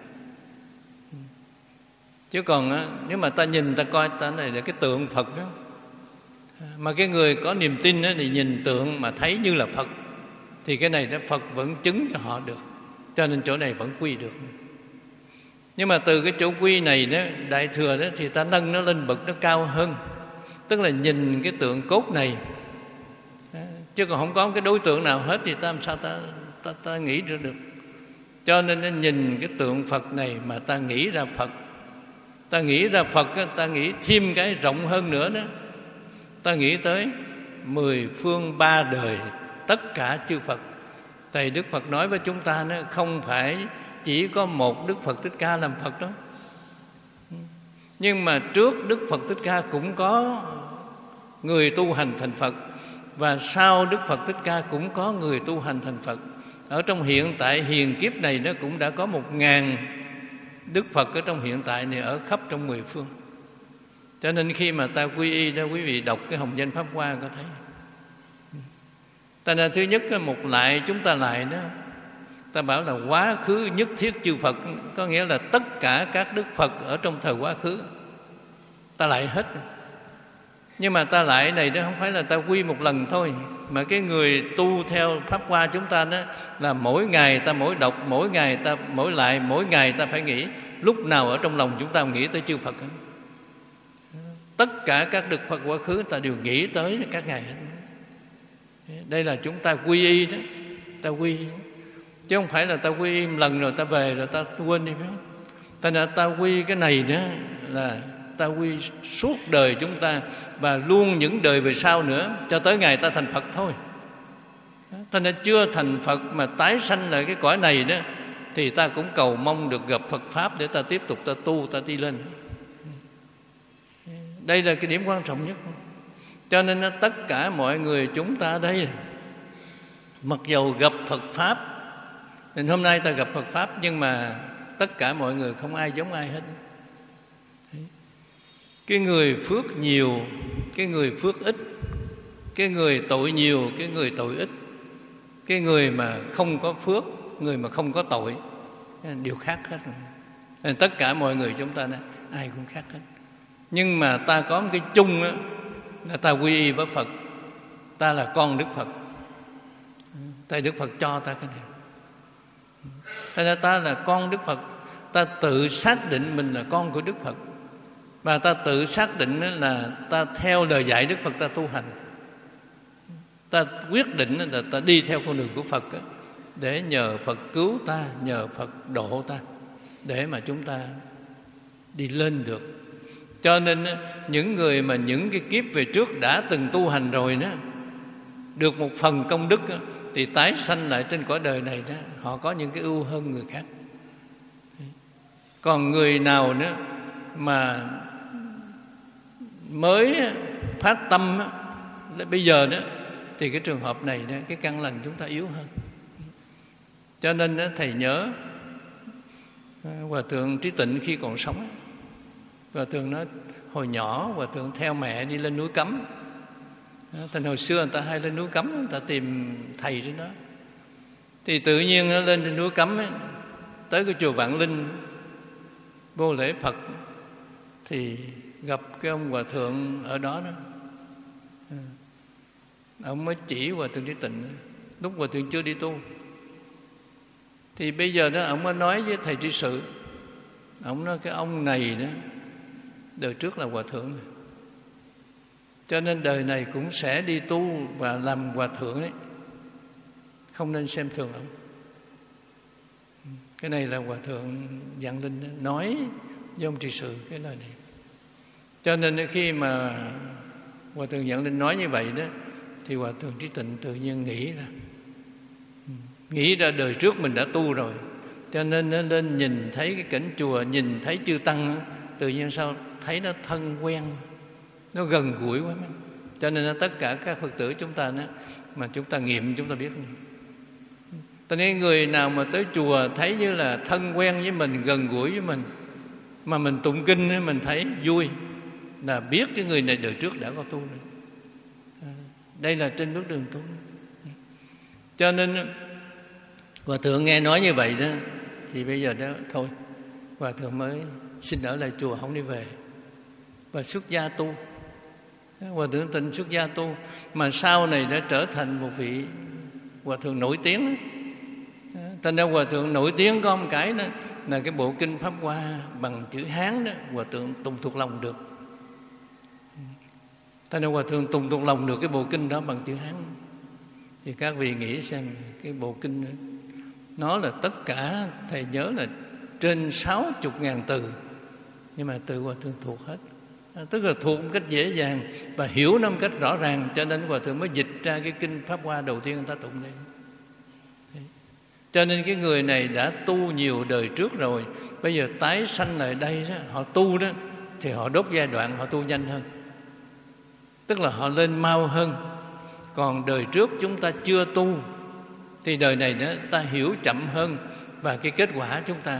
Chứ còn á, nếu mà ta nhìn ta coi ta này là cái tượng Phật đó, mà cái người có niềm tin đó thì nhìn tượng mà thấy như là Phật, thì cái này đó Phật vẫn chứng cho họ được. Cho nên chỗ này vẫn quy được. Nhưng mà từ cái chỗ quy này đó, Đại Thừa đó, thì ta nâng nó lên bậc nó cao hơn. Tức là nhìn cái tượng cốt này, chứ còn không có cái đối tượng nào hết thì ta làm sao ta, ta, ta nghĩ ra được. Cho nên nó nhìn cái tượng Phật này mà ta nghĩ ra Phật. Ta nghĩ ra Phật, ta nghĩ thêm cái rộng hơn nữa đó. Ta nghĩ tới mười phương ba đời tất cả chư Phật. Thầy Đức Phật nói với chúng ta đó, không phải chỉ có một Đức Phật Thích Ca làm Phật đó. Nhưng mà trước Đức Phật Thích Ca cũng có người tu hành thành Phật, và sau Đức Phật Thích Ca cũng có người tu hành thành Phật. Ở trong hiện tại hiền kiếp này nó cũng đã có một ngàn Đức Phật ở trong hiện tại này, ở khắp trong mười phương. Cho nên khi mà ta quy y đó, quý vị đọc cái Hồng Danh Pháp Hoa có thấy. Ta là thứ nhất một lại chúng ta lại đó, ta bảo là quá khứ nhất thiết chư Phật, có nghĩa là tất cả các Đức Phật ở trong thời quá khứ ta lại hết. Nhưng mà ta lại này đó không phải là ta quy một lần thôi, mà cái người tu theo Pháp Hoa chúng ta đó là mỗi ngày ta mỗi đọc, mỗi ngày ta mỗi lại, mỗi ngày ta phải nghĩ. Lúc nào ở trong lòng chúng ta nghĩ tới chư Phật hết. Tất cả các Đức Phật quá khứ ta đều nghĩ tới các ngày hết. Đây là chúng ta quy y đó. Ta quy y. Chứ không phải là ta quy y một lần rồi ta về rồi ta quên đi. Ta đã ta quy cái này đó là ta quy suốt đời chúng ta, và luôn những đời về sau nữa, cho tới ngày ta thành Phật thôi. Ta đã chưa thành Phật mà tái sanh lại cái cõi này đó, thì ta cũng cầu mong được gặp Phật Pháp để ta tiếp tục ta tu, ta đi lên. Đây là cái điểm quan trọng nhất. Cho nên tất cả mọi người chúng ta đây, mặc dầu gặp Phật Pháp, nên hôm nay ta gặp Phật Pháp, nhưng mà tất cả mọi người không ai giống ai hết. Cái người phước nhiều, cái người phước ít, cái người tội nhiều, cái người tội ít, cái người mà không có phước, người mà không có tội, đều khác hết. Nên tất cả mọi người chúng ta này, ai cũng khác hết. Nhưng mà ta có một cái chung đó, là ta quy y với Phật. Ta là con Đức Phật. Tại Đức Phật cho ta cái này. Thế nên ta là con Đức Phật. Ta tự xác định mình là con của Đức Phật. Và ta tự xác định là ta theo lời dạy Đức Phật ta tu hành. Ta quyết định là ta đi theo con đường của Phật, để nhờ Phật cứu ta, nhờ Phật độ ta, để mà chúng ta đi lên được. Cho nên những người mà những cái kiếp về trước đã từng tu hành rồi đó, được một phần công đức, thì tái sanh lại trên cõi đời này đó, họ có những cái ưu hơn người khác. Còn người nào nữa mà mới phát tâm bây giờ đó, thì cái trường hợp này đó, cái căn lành chúng ta yếu hơn. Cho nên đó, thầy nhớ Hòa thượng Trí Tịnh khi còn sống, Hòa thượng nói hồi nhỏ Hòa thượng theo mẹ đi lên núi Cấm. Thành hồi xưa người ta hay lên núi Cấm, người ta tìm thầy trên đó. Thì tự nhiên lên trên núi Cấm ấy, tới cái chùa Vạn Linh vô lễ Phật, thì gặp cái ông Hòa thượng ở đó đó. Ông mới chỉ Hòa thượng Trí Tịnh lúc Hòa thượng chưa đi tu. Thì bây giờ đó ông mới nói với thầy Trí Sự, ông nói cái ông này đó đời trước là Hòa thượng này, cho nên đời này cũng sẽ đi tu và làm Hòa thượng ấy, không nên xem thường ông. Cái này là Hòa thượng Vạn Linh nói với ông Trí Sự cái lời này. Cho nên khi mà Hòa thượng Vạn Linh nói như vậy đó, thì Hòa thượng Trí Tịnh tự nhiên nghĩ ra Nghĩ ra đời trước mình đã tu rồi, cho nên nó lên nhìn thấy cái cảnh chùa, nhìn thấy chư Tăng, tự nhiên sao thấy nó thân quen, nó gần gũi quá. Cho nên tất cả các Phật tử chúng ta đó, mà chúng ta nghiệm chúng ta biết. Cho nên người nào mà tới chùa thấy như là thân quen với mình, gần gũi với mình, mà mình tụng kinh mình thấy vui, là biết cái người này đời trước đã có tu rồi. Đây là trên bước đường tu. Cho nên Hòa thượng nghe nói như vậy đó, thì bây giờ đó thôi, Hòa thượng mới xin ở lại chùa, không đi về, và xuất gia tu. Hòa thượng Tịnh xuất gia tu, mà sau này đã trở thành một vị Hòa thượng nổi tiếng. Thành ra Hòa thượng nổi tiếng có một cái đó là cái bộ kinh Pháp Hoa bằng chữ Hán đó, Hòa thượng tùng thuộc lòng được. Thành ra Hòa thượng tùng thuộc lòng được cái bộ kinh đó bằng chữ Hán. Thì các vị nghĩ xem cái bộ kinh đó, nó là tất cả, thầy nhớ là trên sáu mươi ngàn từ, nhưng mà từ Hòa thượng thuộc hết. Tức là thuộc một cách dễ dàng và hiểu nó một cách rõ ràng, cho nên Hòa thượng mới dịch ra cái kinh Pháp Hoa đầu tiên người ta tụng đây. Cho nên cái người này đã tu nhiều đời trước rồi, bây giờ tái sanh lại đây đó, họ tu đó, thì họ đốt giai đoạn, họ tu nhanh hơn, tức là họ lên mau hơn. Còn đời trước chúng ta chưa tu, thì đời này đó ta hiểu chậm hơn, và cái kết quả chúng ta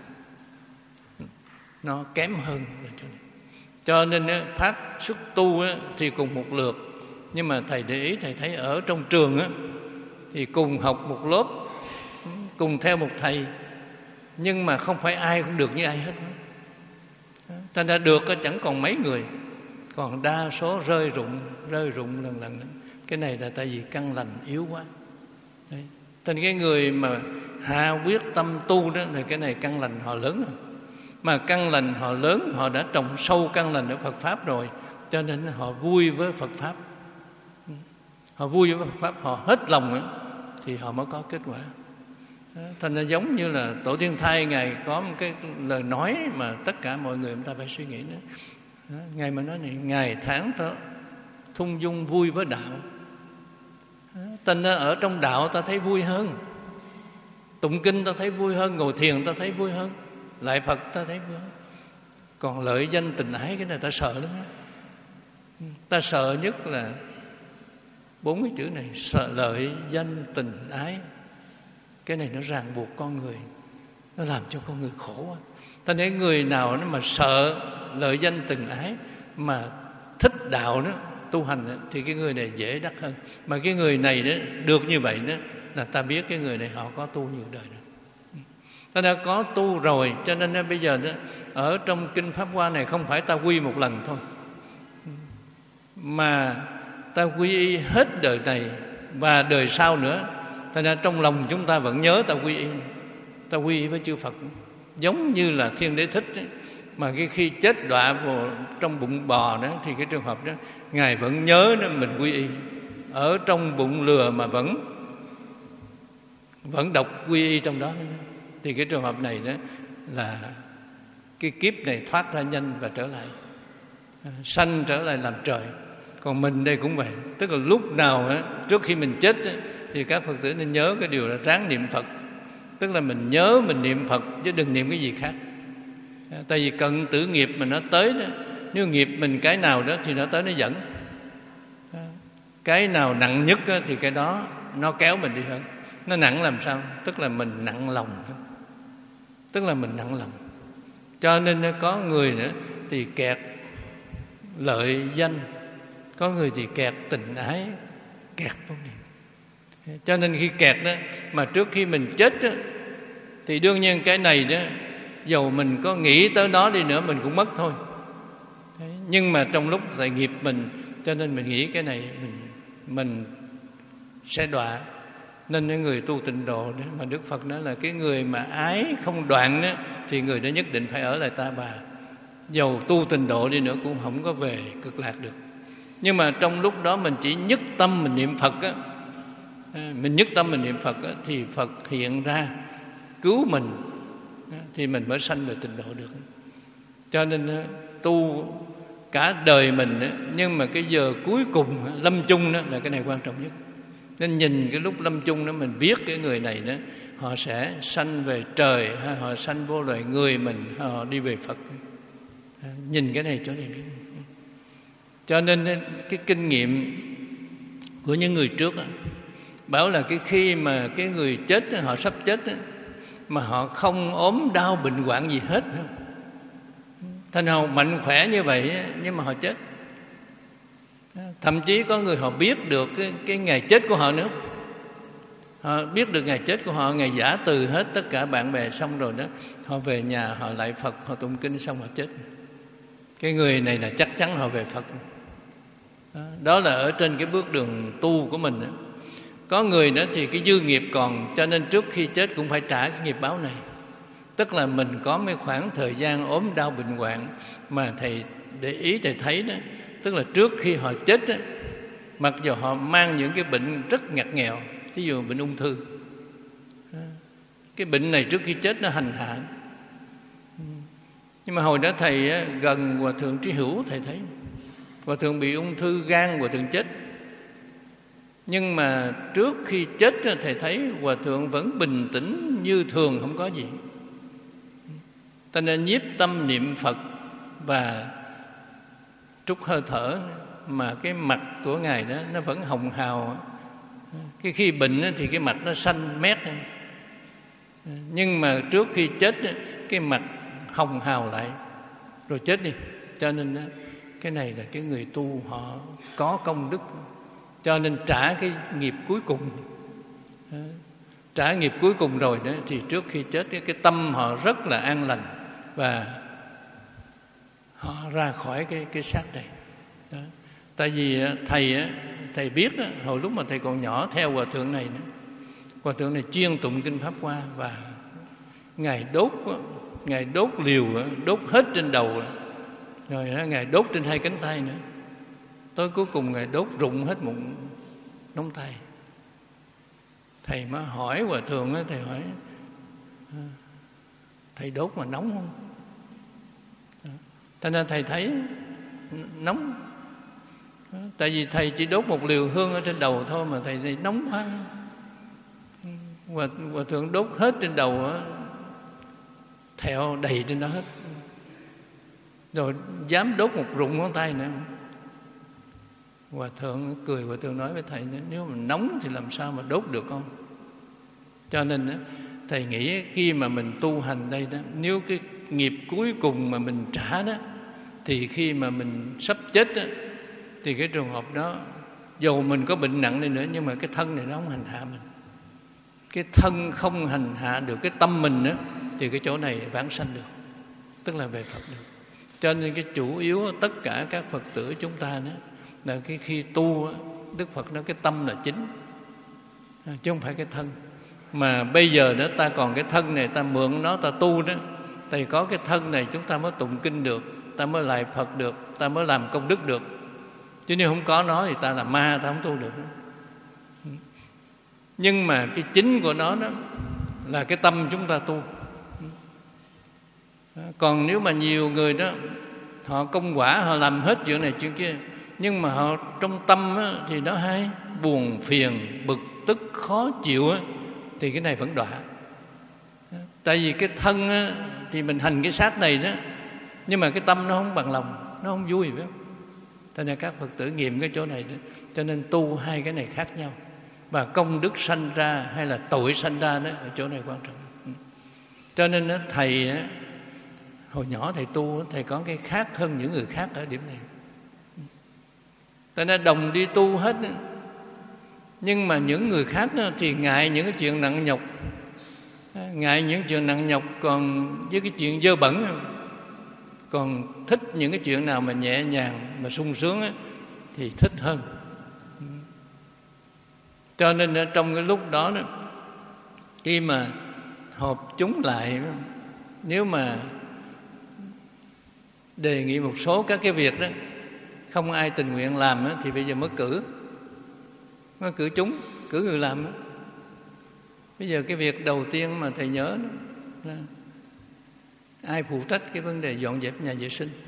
nó kém hơn. Cho nên phát xuất tu thì cùng một lượt, nhưng mà thầy để ý, thầy thấy ở trong trường thì cùng học một lớp, cùng theo một thầy, nhưng mà không phải ai cũng được như ai hết. Thành ra được chẳng còn mấy người, còn đa số rơi rụng, rơi rụng lần lần. Cái này là tại vì căn lành yếu quá. Đấy. Thành cái người mà hạ quyết tâm tu đó, thì cái này căn lành họ lớn rồi. Mà căn lành họ lớn, họ đã trồng sâu căn lành ở Phật Pháp rồi, cho nên họ vui với Phật Pháp. Họ vui với Phật Pháp, họ hết lòng đó, thì họ mới có kết quả. Thành ra giống như là Tổ Tiên Thai Ngài có một cái lời nói mà tất cả mọi người chúng ta phải suy nghĩ nữa. Ngài mà nói này, ngày tháng ta thung dung vui với đạo. Thành ra ở trong đạo ta thấy vui hơn, tụng kinh ta thấy vui hơn, ngồi thiền ta thấy vui hơn, lại Phật ta thấy vui hơn. Còn lợi danh tình ái cái này ta sợ lắm. Ta sợ nhất là bốn cái chữ này, sợ lợi danh tình ái. Cái này nó ràng buộc con người, nó làm cho con người khổ quá. Ta thấy người nào nó mà sợ lợi danh tình ái, mà thích đạo đó, tu hành đó, thì cái người này dễ đắc hơn. Mà cái người này đó được như vậy đó, là ta biết cái người này họ có tu nhiều đời rồi. Ta đã có tu rồi, cho nên bây giờ đó, ở trong Kinh Pháp Hoa này không phải ta quy một lần thôi, mà ta quy y hết đời này và đời sau nữa. Thành ra trong lòng chúng ta vẫn nhớ ta quy y, ta quy y với chư Phật. Giống như là Thiên Đế Thích ấy, mà cái khi chết đọa vào trong bụng bò đó, thì cái trường hợp đó Ngài vẫn nhớ đó mình quy y. Ở trong bụng lừa mà vẫn vẫn đọc quy y trong đó, thì cái trường hợp này đó là cái kiếp này thoát ra nhanh và trở lại, sanh trở lại làm trời. Còn mình đây cũng vậy, tức là lúc nào á, trước khi mình chết á, thì các Phật tử nên nhớ cái điều là ráng niệm Phật. Tức là mình nhớ mình niệm Phật chứ đừng niệm cái gì khác. Tại vì cận tử nghiệp mà nó tới đó, nếu nghiệp mình cái nào đó thì nó tới nó dẫn. Cái nào nặng nhất á, thì cái đó nó kéo mình đi hơn. Nó nặng làm sao? Tức là mình nặng lòng hơn. Tức là mình nặng lòng. Cho nên có người nữa thì kẹt lợi danh, có người thì kẹt tình ái, kẹt vô niệm. Cho nên khi kẹt đó, mà trước khi mình chết đó, thì đương nhiên cái này đó, dầu mình có nghĩ tới đó đi nữa mình cũng mất thôi. Nhưng mà trong lúc tại nghiệp mình, cho nên mình nghĩ cái này mình mình sẽ đọa. Nên những người tu tịnh độ đó, mà Đức Phật nói là cái người mà ái không đoạn đó, thì người đó nhất định phải ở lại Ta Bà. Dầu tu tịnh độ đi nữa cũng không có về cực lạc được. Nhưng mà trong lúc đó mình chỉ nhất tâm mình niệm Phật á, mình nhất tâm mình niệm Phật á, thì Phật hiện ra cứu mình, thì mình mới sanh về tịnh độ được. Cho nên tu cả đời mình á, nhưng mà cái giờ cuối cùng lâm chung đó là cái này quan trọng nhất. Nên nhìn cái lúc lâm chung đó mình biết cái người này đó họ sẽ sanh về trời hay họ sanh vô loài người, mình họ đi về Phật. Nhìn cái này chỗ này biết. Cho nên cái kinh nghiệm của những người trước đó, bảo là cái khi mà cái người chết họ sắp chết đó, mà họ không ốm đau bệnh hoạn gì hết, thành họ mạnh khỏe như vậy nhưng mà họ chết. Thậm chí có người họ biết được cái, cái ngày chết của họ nữa. Họ biết được ngày chết của họ, ngày giả từ hết tất cả bạn bè xong rồi đó, họ về nhà họ lại Phật, họ tụng kinh xong họ chết. Cái người này là chắc chắn họ về Phật. Đó, đó là ở trên cái bước đường tu của mình đó. Có người nữa thì cái dư nghiệp còn, cho nên trước khi chết cũng phải trả cái nghiệp báo này. Tức là mình có mấy khoảng thời gian ốm đau bệnh hoạn mà thầy để ý thầy thấy đó, tức là trước khi họ chết đó, mặc dù họ mang những cái bệnh rất ngặt nghèo, thí dụ bệnh ung thư, cái bệnh này trước khi chết nó hành hạ. Nhưng mà hồi đó thầy gần Hòa Thượng Trí Hữu, thầy thấy Hòa Thượng bị ung thư gan, Hòa Thượng chết. Nhưng mà trước khi chết thầy thấy Hòa Thượng vẫn bình tĩnh như thường, không có gì. Cho nên nhiếp tâm niệm Phật và trút hơi thở, mà cái mặt của Ngài đó nó vẫn hồng hào. Cái khi bệnh thì cái mặt nó xanh mét, nhưng mà trước khi chết cái mặt hồng hào lại rồi chết đi. Cho nên cái này là cái người tu họ có công đức, cho nên trả cái nghiệp cuối cùng. Trả nghiệp cuối cùng rồi đó, thì trước khi chết cái tâm họ rất là an lành và họ ra khỏi cái cái xác này. Đó. Tại vì thầy thầy biết hồi lúc mà thầy còn nhỏ theo Hòa Thượng này nữa. Hòa Thượng này chuyên tụng kinh Pháp Hoa, và Ngài đốt Ngài đốt liều, đốt hết trên đầu, rồi Ngài đốt trên hai cánh tay nữa. Tới cuối cùng Ngài đốt rụng hết một ngón tay. Thầy mới hỏi Hòa Thượng, thầy hỏi thầy đốt mà nóng không? Cho nên thầy thấy nóng. Tại vì thầy chỉ đốt một liều hương ở trên đầu thôi, mà thầy thấy nóng quá. Hòa, Hòa Thượng đốt hết trên đầu, thẹo đầy trên đó hết. Rồi dám đốt một rụng ngón tay nữa. Hòa Thượng cười, Hòa Thượng nói với thầy, nếu mà nóng thì làm sao mà đốt được con? Cho nên thầy nghĩ khi mà mình tu hành đây đó, nếu cái nghiệp cuối cùng mà mình trả đó, thì khi mà mình sắp chết đó, thì cái trường hợp đó, dầu mình có bệnh nặng đi nữa, nhưng mà cái thân này nó không hành hạ mình. Cái thân không hành hạ được cái tâm mình nữa, thì cái chỗ này vãng sanh được, tức là về Phật được. Cho nên cái chủ yếu tất cả các Phật tử chúng ta đó là cái khi tu, Đức Phật nói cái tâm là chính, chứ không phải cái thân. Mà bây giờ đó ta còn cái thân này, ta mượn nó ta tu đó, thì có cái thân này chúng ta mới tụng kinh được, ta mới lại Phật được, ta mới làm công đức được. Chứ nếu không có nó thì ta là ma, ta không tu được. Nhưng mà cái chính của nó đó là cái tâm chúng ta tu. Còn nếu mà nhiều người đó họ công quả, họ làm hết chuyện này chuyện kia, nhưng mà họ trong tâm á, thì nó hay buồn phiền, bực tức, khó chịu á, thì cái này vẫn đọa. Tại vì cái thân á, thì mình hành cái xác này đó, nhưng mà cái tâm nó không bằng lòng, nó không vui, phải không? Cho nên các Phật tử nghiệm cái chỗ này đó. Cho nên tu hai cái này khác nhau. Và công đức sanh ra hay là tội sanh ra đó, ở chỗ này quan trọng. Cho nên đó, thầy á, hồi nhỏ thầy tu, thầy có cái khác hơn những người khác ở điểm này. Cho nên đồng đi tu hết, nhưng mà những người khác đó, thì ngại những cái chuyện nặng nhọc, ngại những chuyện nặng nhọc, còn với cái chuyện dơ bẩn, còn thích những cái chuyện nào mà nhẹ nhàng, mà sung sướng á, thì thích hơn. Cho nên trong cái lúc đó, đó khi mà họp chúng lại, nếu mà đề nghị một số các cái việc đó không ai tình nguyện làm đó, thì bây giờ mới cử mới cử chúng, cử người làm đó. Bây giờ cái việc đầu tiên mà thầy nhớ đó là ai phụ trách cái vấn đề dọn dẹp nhà vệ sinh.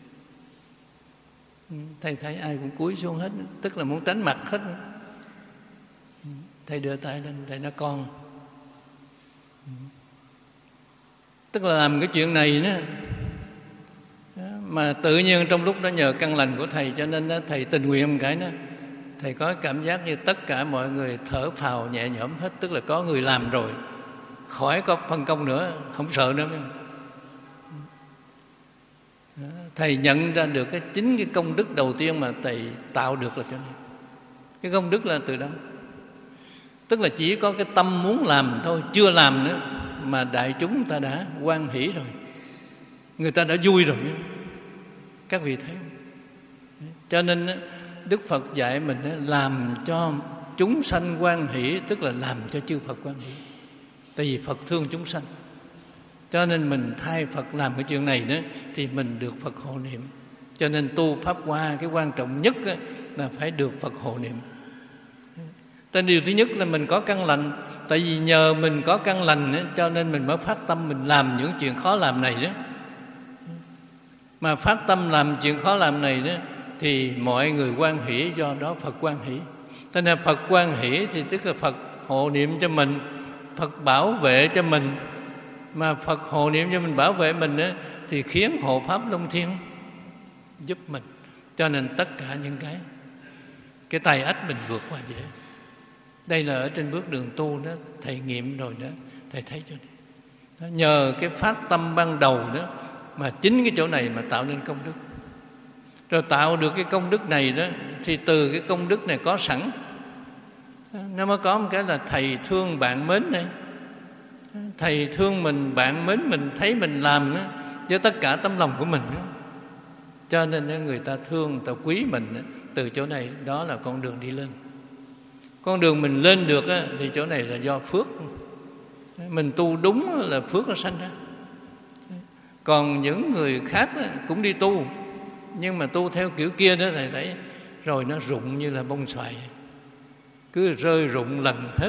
Thầy thấy ai cũng cúi xuống hết, tức là muốn tránh mặt hết. Thầy đưa tay lên, thầy nói con. Tức là làm cái chuyện này đó, mà tự nhiên trong lúc đó nhờ căn lành của thầy, cho nên đó, thầy tình nguyện một cái đó, thầy có cảm giác như tất cả mọi người thở phào nhẹ nhõm hết. Tức là có người làm rồi, khỏi có phân công nữa, không sợ nữa. Thầy nhận ra được cái chính cái công đức đầu tiên mà thầy tạo được là chỗ này. Cái công đức là từ đâu? Tức là chỉ có cái tâm muốn làm thôi, chưa làm nữa, mà đại chúng ta đã hoan hỷ rồi, người ta đã vui rồi. Các vị thấy không? Cho nên Đức Phật dạy mình làm cho chúng sanh hoan hỷ, tức là làm cho chư Phật hoan hỷ. Tại vì Phật thương chúng sanh, cho nên mình thay Phật làm cái chuyện này đó, thì mình được Phật hộ niệm. Cho nên tu Pháp Hoa, cái quan trọng nhất là phải được Phật hộ niệm. Tên điều thứ nhất là mình có căn lành. Tại vì nhờ mình có căn lành, cho nên mình mới phát tâm mình làm những chuyện khó làm này đó. Mà phát tâm làm chuyện khó làm này đó, thì mọi người hoan hỷ, do đó Phật hoan hỷ. Cho nên Phật hoan hỷ thì tức là Phật hộ niệm cho mình, Phật bảo vệ cho mình. Mà Phật hộ niệm cho mình, bảo vệ mình đó, thì khiến hộ pháp Long Thiên giúp mình. Cho nên tất cả những cái Cái tai ách mình vượt qua dễ. Đây là ở trên bước đường tu đó, thầy nghiệm rồi đó, thầy thấy cho này. Nhờ cái phát tâm ban đầu đó, mà chính cái chỗ này mà tạo nên công đức. Rồi tạo được cái công đức này đó, thì từ cái công đức này có sẵn, nó mới có một cái là thầy thương bạn mến đây. Thầy thương mình, bạn mến mình, thấy mình làm đó, với tất cả tấm lòng của mình đó. Cho nên người ta thương, người ta quý mình đó. Từ chỗ này, đó là con đường đi lên. Con đường mình lên được đó, thì chỗ này là do phước. Mình tu đúng là phước nó sanh ra. Còn những người khác đó, cũng đi tu, nhưng mà tu theo kiểu kia đó, thầy thấy rồi nó rụng như là bông xoài, cứ rơi rụng lần hết.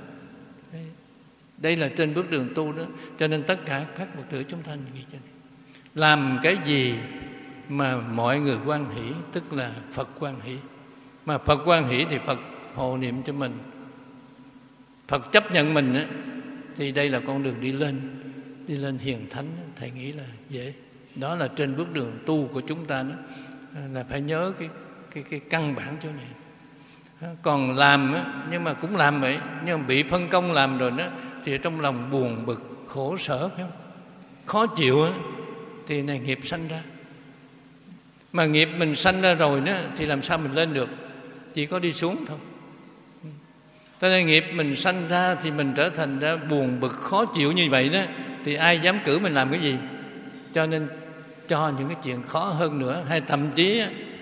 Đây là trên bước đường tu đó. Cho nên tất cả các Phật tử chúng ta nghĩ cho này. Làm cái gì mà mọi người hoan hỷ, tức là Phật hoan hỷ. Mà Phật hoan hỷ thì Phật hộ niệm cho mình, Phật chấp nhận mình ấy, thì đây là con đường đi lên, đi lên hiền thánh. Thầy nghĩ là dễ. Đó là trên bước đường tu của chúng ta đó, là phải nhớ cái cái cái căn bản chỗ này. Còn làm á, nhưng mà cũng làm vậy, nhưng mà bị phân công làm rồi đó, thì trong lòng buồn bực, khổ sở, phải không? Khó chịu á, thì này nghiệp sanh ra. Mà nghiệp mình sanh ra rồi đó, thì làm sao mình lên được? Chỉ có đi xuống thôi. Cho nên nghiệp mình sanh ra thì mình trở thành ra buồn bực, khó chịu như vậy đó, thì ai dám cử mình làm cái gì? Cho nên cho những cái chuyện khó hơn nữa, hay thậm chí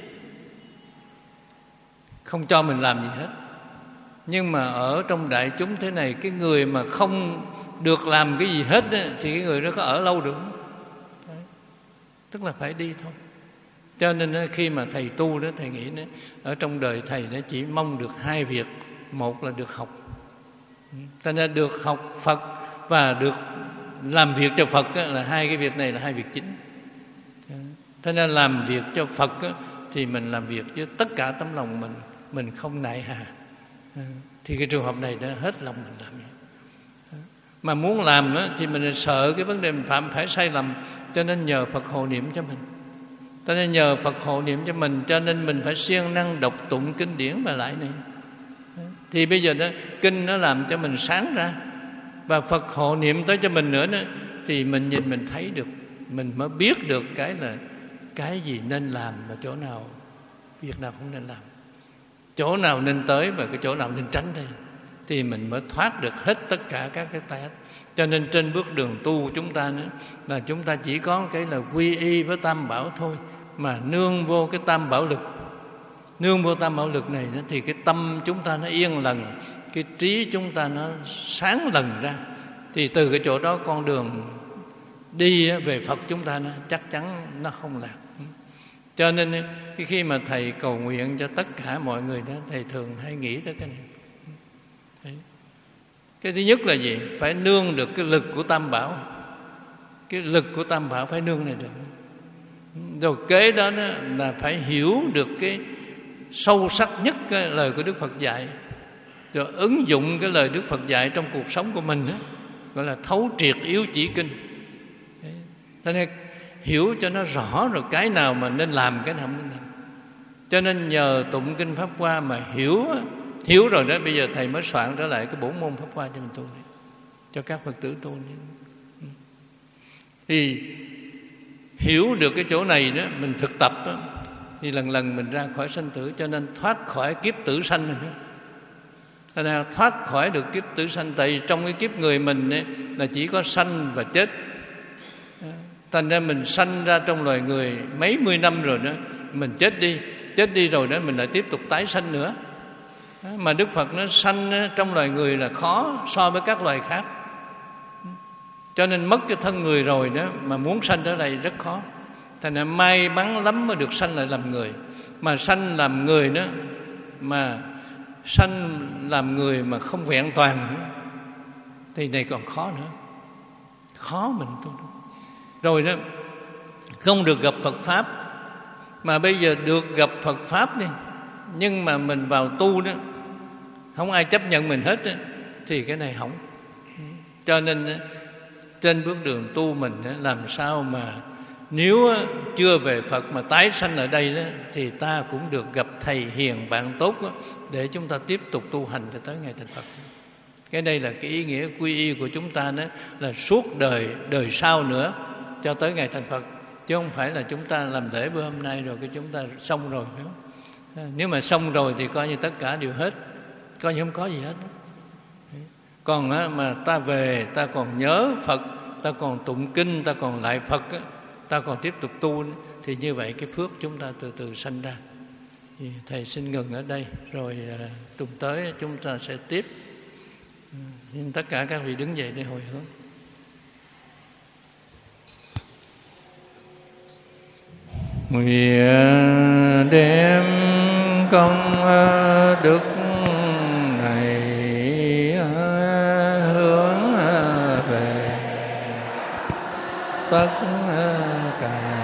không cho mình làm gì hết. Nhưng mà ở trong đại chúng thế này, cái người mà không được làm cái gì hết á, thì cái người đó có ở lâu được không? Đấy. Tức là phải đi thôi. Cho nên khi mà thầy tu đó, thầy nghĩ đó, ở trong đời thầy nó chỉ mong được hai việc. Một là được học, cho nên được học Phật và được làm việc cho Phật á, là hai cái việc này là hai việc chính. Cho nên làm việc cho Phật á, thì mình làm việc với tất cả tấm lòng mình, mình không nại hà. Thì cái trường hợp này đã hết lòng mình làm. Mà muốn làm á, thì mình sợ cái vấn đề mình phạm phải sai lầm, cho nên nhờ Phật hộ niệm cho mình. Cho nên nhờ Phật hộ niệm cho mình, cho nên mình phải siêng năng đọc tụng kinh điển và lại này. Thì bây giờ đó, kinh nó làm cho mình sáng ra, và Phật hộ niệm tới cho mình nữa đó, thì mình nhìn mình thấy được, mình mới biết được cái là cái gì nên làm và chỗ nào việc nào không nên làm, chỗ nào nên tới và cái chỗ nào nên tránh đây, thì mình mới thoát được hết tất cả các cái tai ách. Cho nên trên bước đường tu của chúng ta nữa là chúng ta chỉ có cái là quy y với Tam Bảo thôi, mà nương vô cái Tam Bảo lực. Nương vô Tam Bảo lực này đó, thì cái tâm chúng ta nó yên lần, cái trí chúng ta nó sáng lần ra, thì từ cái chỗ đó con đường đi về Phật chúng ta nó chắc chắn nó không lạc. Cho nên khi mà thầy cầu nguyện cho tất cả mọi người đó, thầy thường hay nghĩ tới cái này. Đấy. Cái thứ nhất là gì? Phải nương được cái lực của Tam Bảo. Cái lực của Tam Bảo phải nương này được. Rồi kế đó, đó là phải hiểu được cái sâu sắc nhất cái lời của Đức Phật dạy, rồi ứng dụng cái lời Đức Phật dạy trong cuộc sống của mình đó, gọi là thấu triệt yếu chỉ kinh. Đấy. Cho nên hiểu cho nó rõ rồi cái nào mà nên làm, cái nào không nên làm. Cho nên nhờ tụng kinh Pháp Hoa mà hiểu hiểu rồi đó, bây giờ thầy mới soạn trở lại cái bổn môn Pháp Hoa cho mình tu này, cho các Phật tử tu này. Thì hiểu được cái chỗ này đó, mình thực tập đó, thì lần lần mình ra khỏi sanh tử. Cho nên thoát khỏi kiếp tử sanh mình đó. Thành ra thoát khỏi được kiếp tử sanh. Tại vì trong cái kiếp người mình ấy, là chỉ có sanh và chết. Thành ra mình sanh ra trong loài người mấy mươi năm rồi đó, mình chết đi. Chết đi rồi đó, mình lại tiếp tục tái sanh nữa. Mà Đức Phật nó sanh trong loài người là khó so với các loài khác. Cho nên mất cái thân người rồi đó, mà muốn sanh trở lại rất khó. Thành ra may mắn lắm mới được sanh lại làm người. Mà sanh làm người đó, mà sanh làm người mà không vẹn toàn nữa, thì này còn khó nữa. Khó mình tu. Rồi đó, không được gặp Phật Pháp. Mà bây giờ được gặp Phật Pháp đi, nhưng mà mình vào tu đó, không ai chấp nhận mình hết đó, thì cái này hỏng. Cho nên trên bước đường tu mình làm sao mà nếu chưa về Phật mà tái sanh ở đây đó, thì ta cũng được gặp thầy hiền bạn tốt đó, để chúng ta tiếp tục tu hành cho tới ngày thành Phật. Cái đây là cái ý nghĩa quy y của chúng ta đó, là suốt đời đời sau nữa cho tới ngày thành Phật, chứ không phải là chúng ta làm lễ bữa hôm nay rồi cái chúng ta xong rồi, phải không? Nếu mà xong rồi thì coi như tất cả đều hết, coi như không có gì hết. Còn á, mà ta về, ta còn nhớ Phật, ta còn tụng kinh, ta còn lại Phật á, ta còn tiếp tục tu, thì như vậy cái phước chúng ta từ từ sanh ra. Thì thầy xin ngừng ở đây, rồi à, tuần tới chúng ta sẽ tiếp. Xin tất cả các vị đứng dậy để hồi hướng. Nguyện đem công đức này hướng về tất cả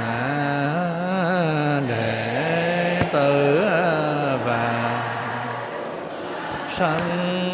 đệ tử và sanh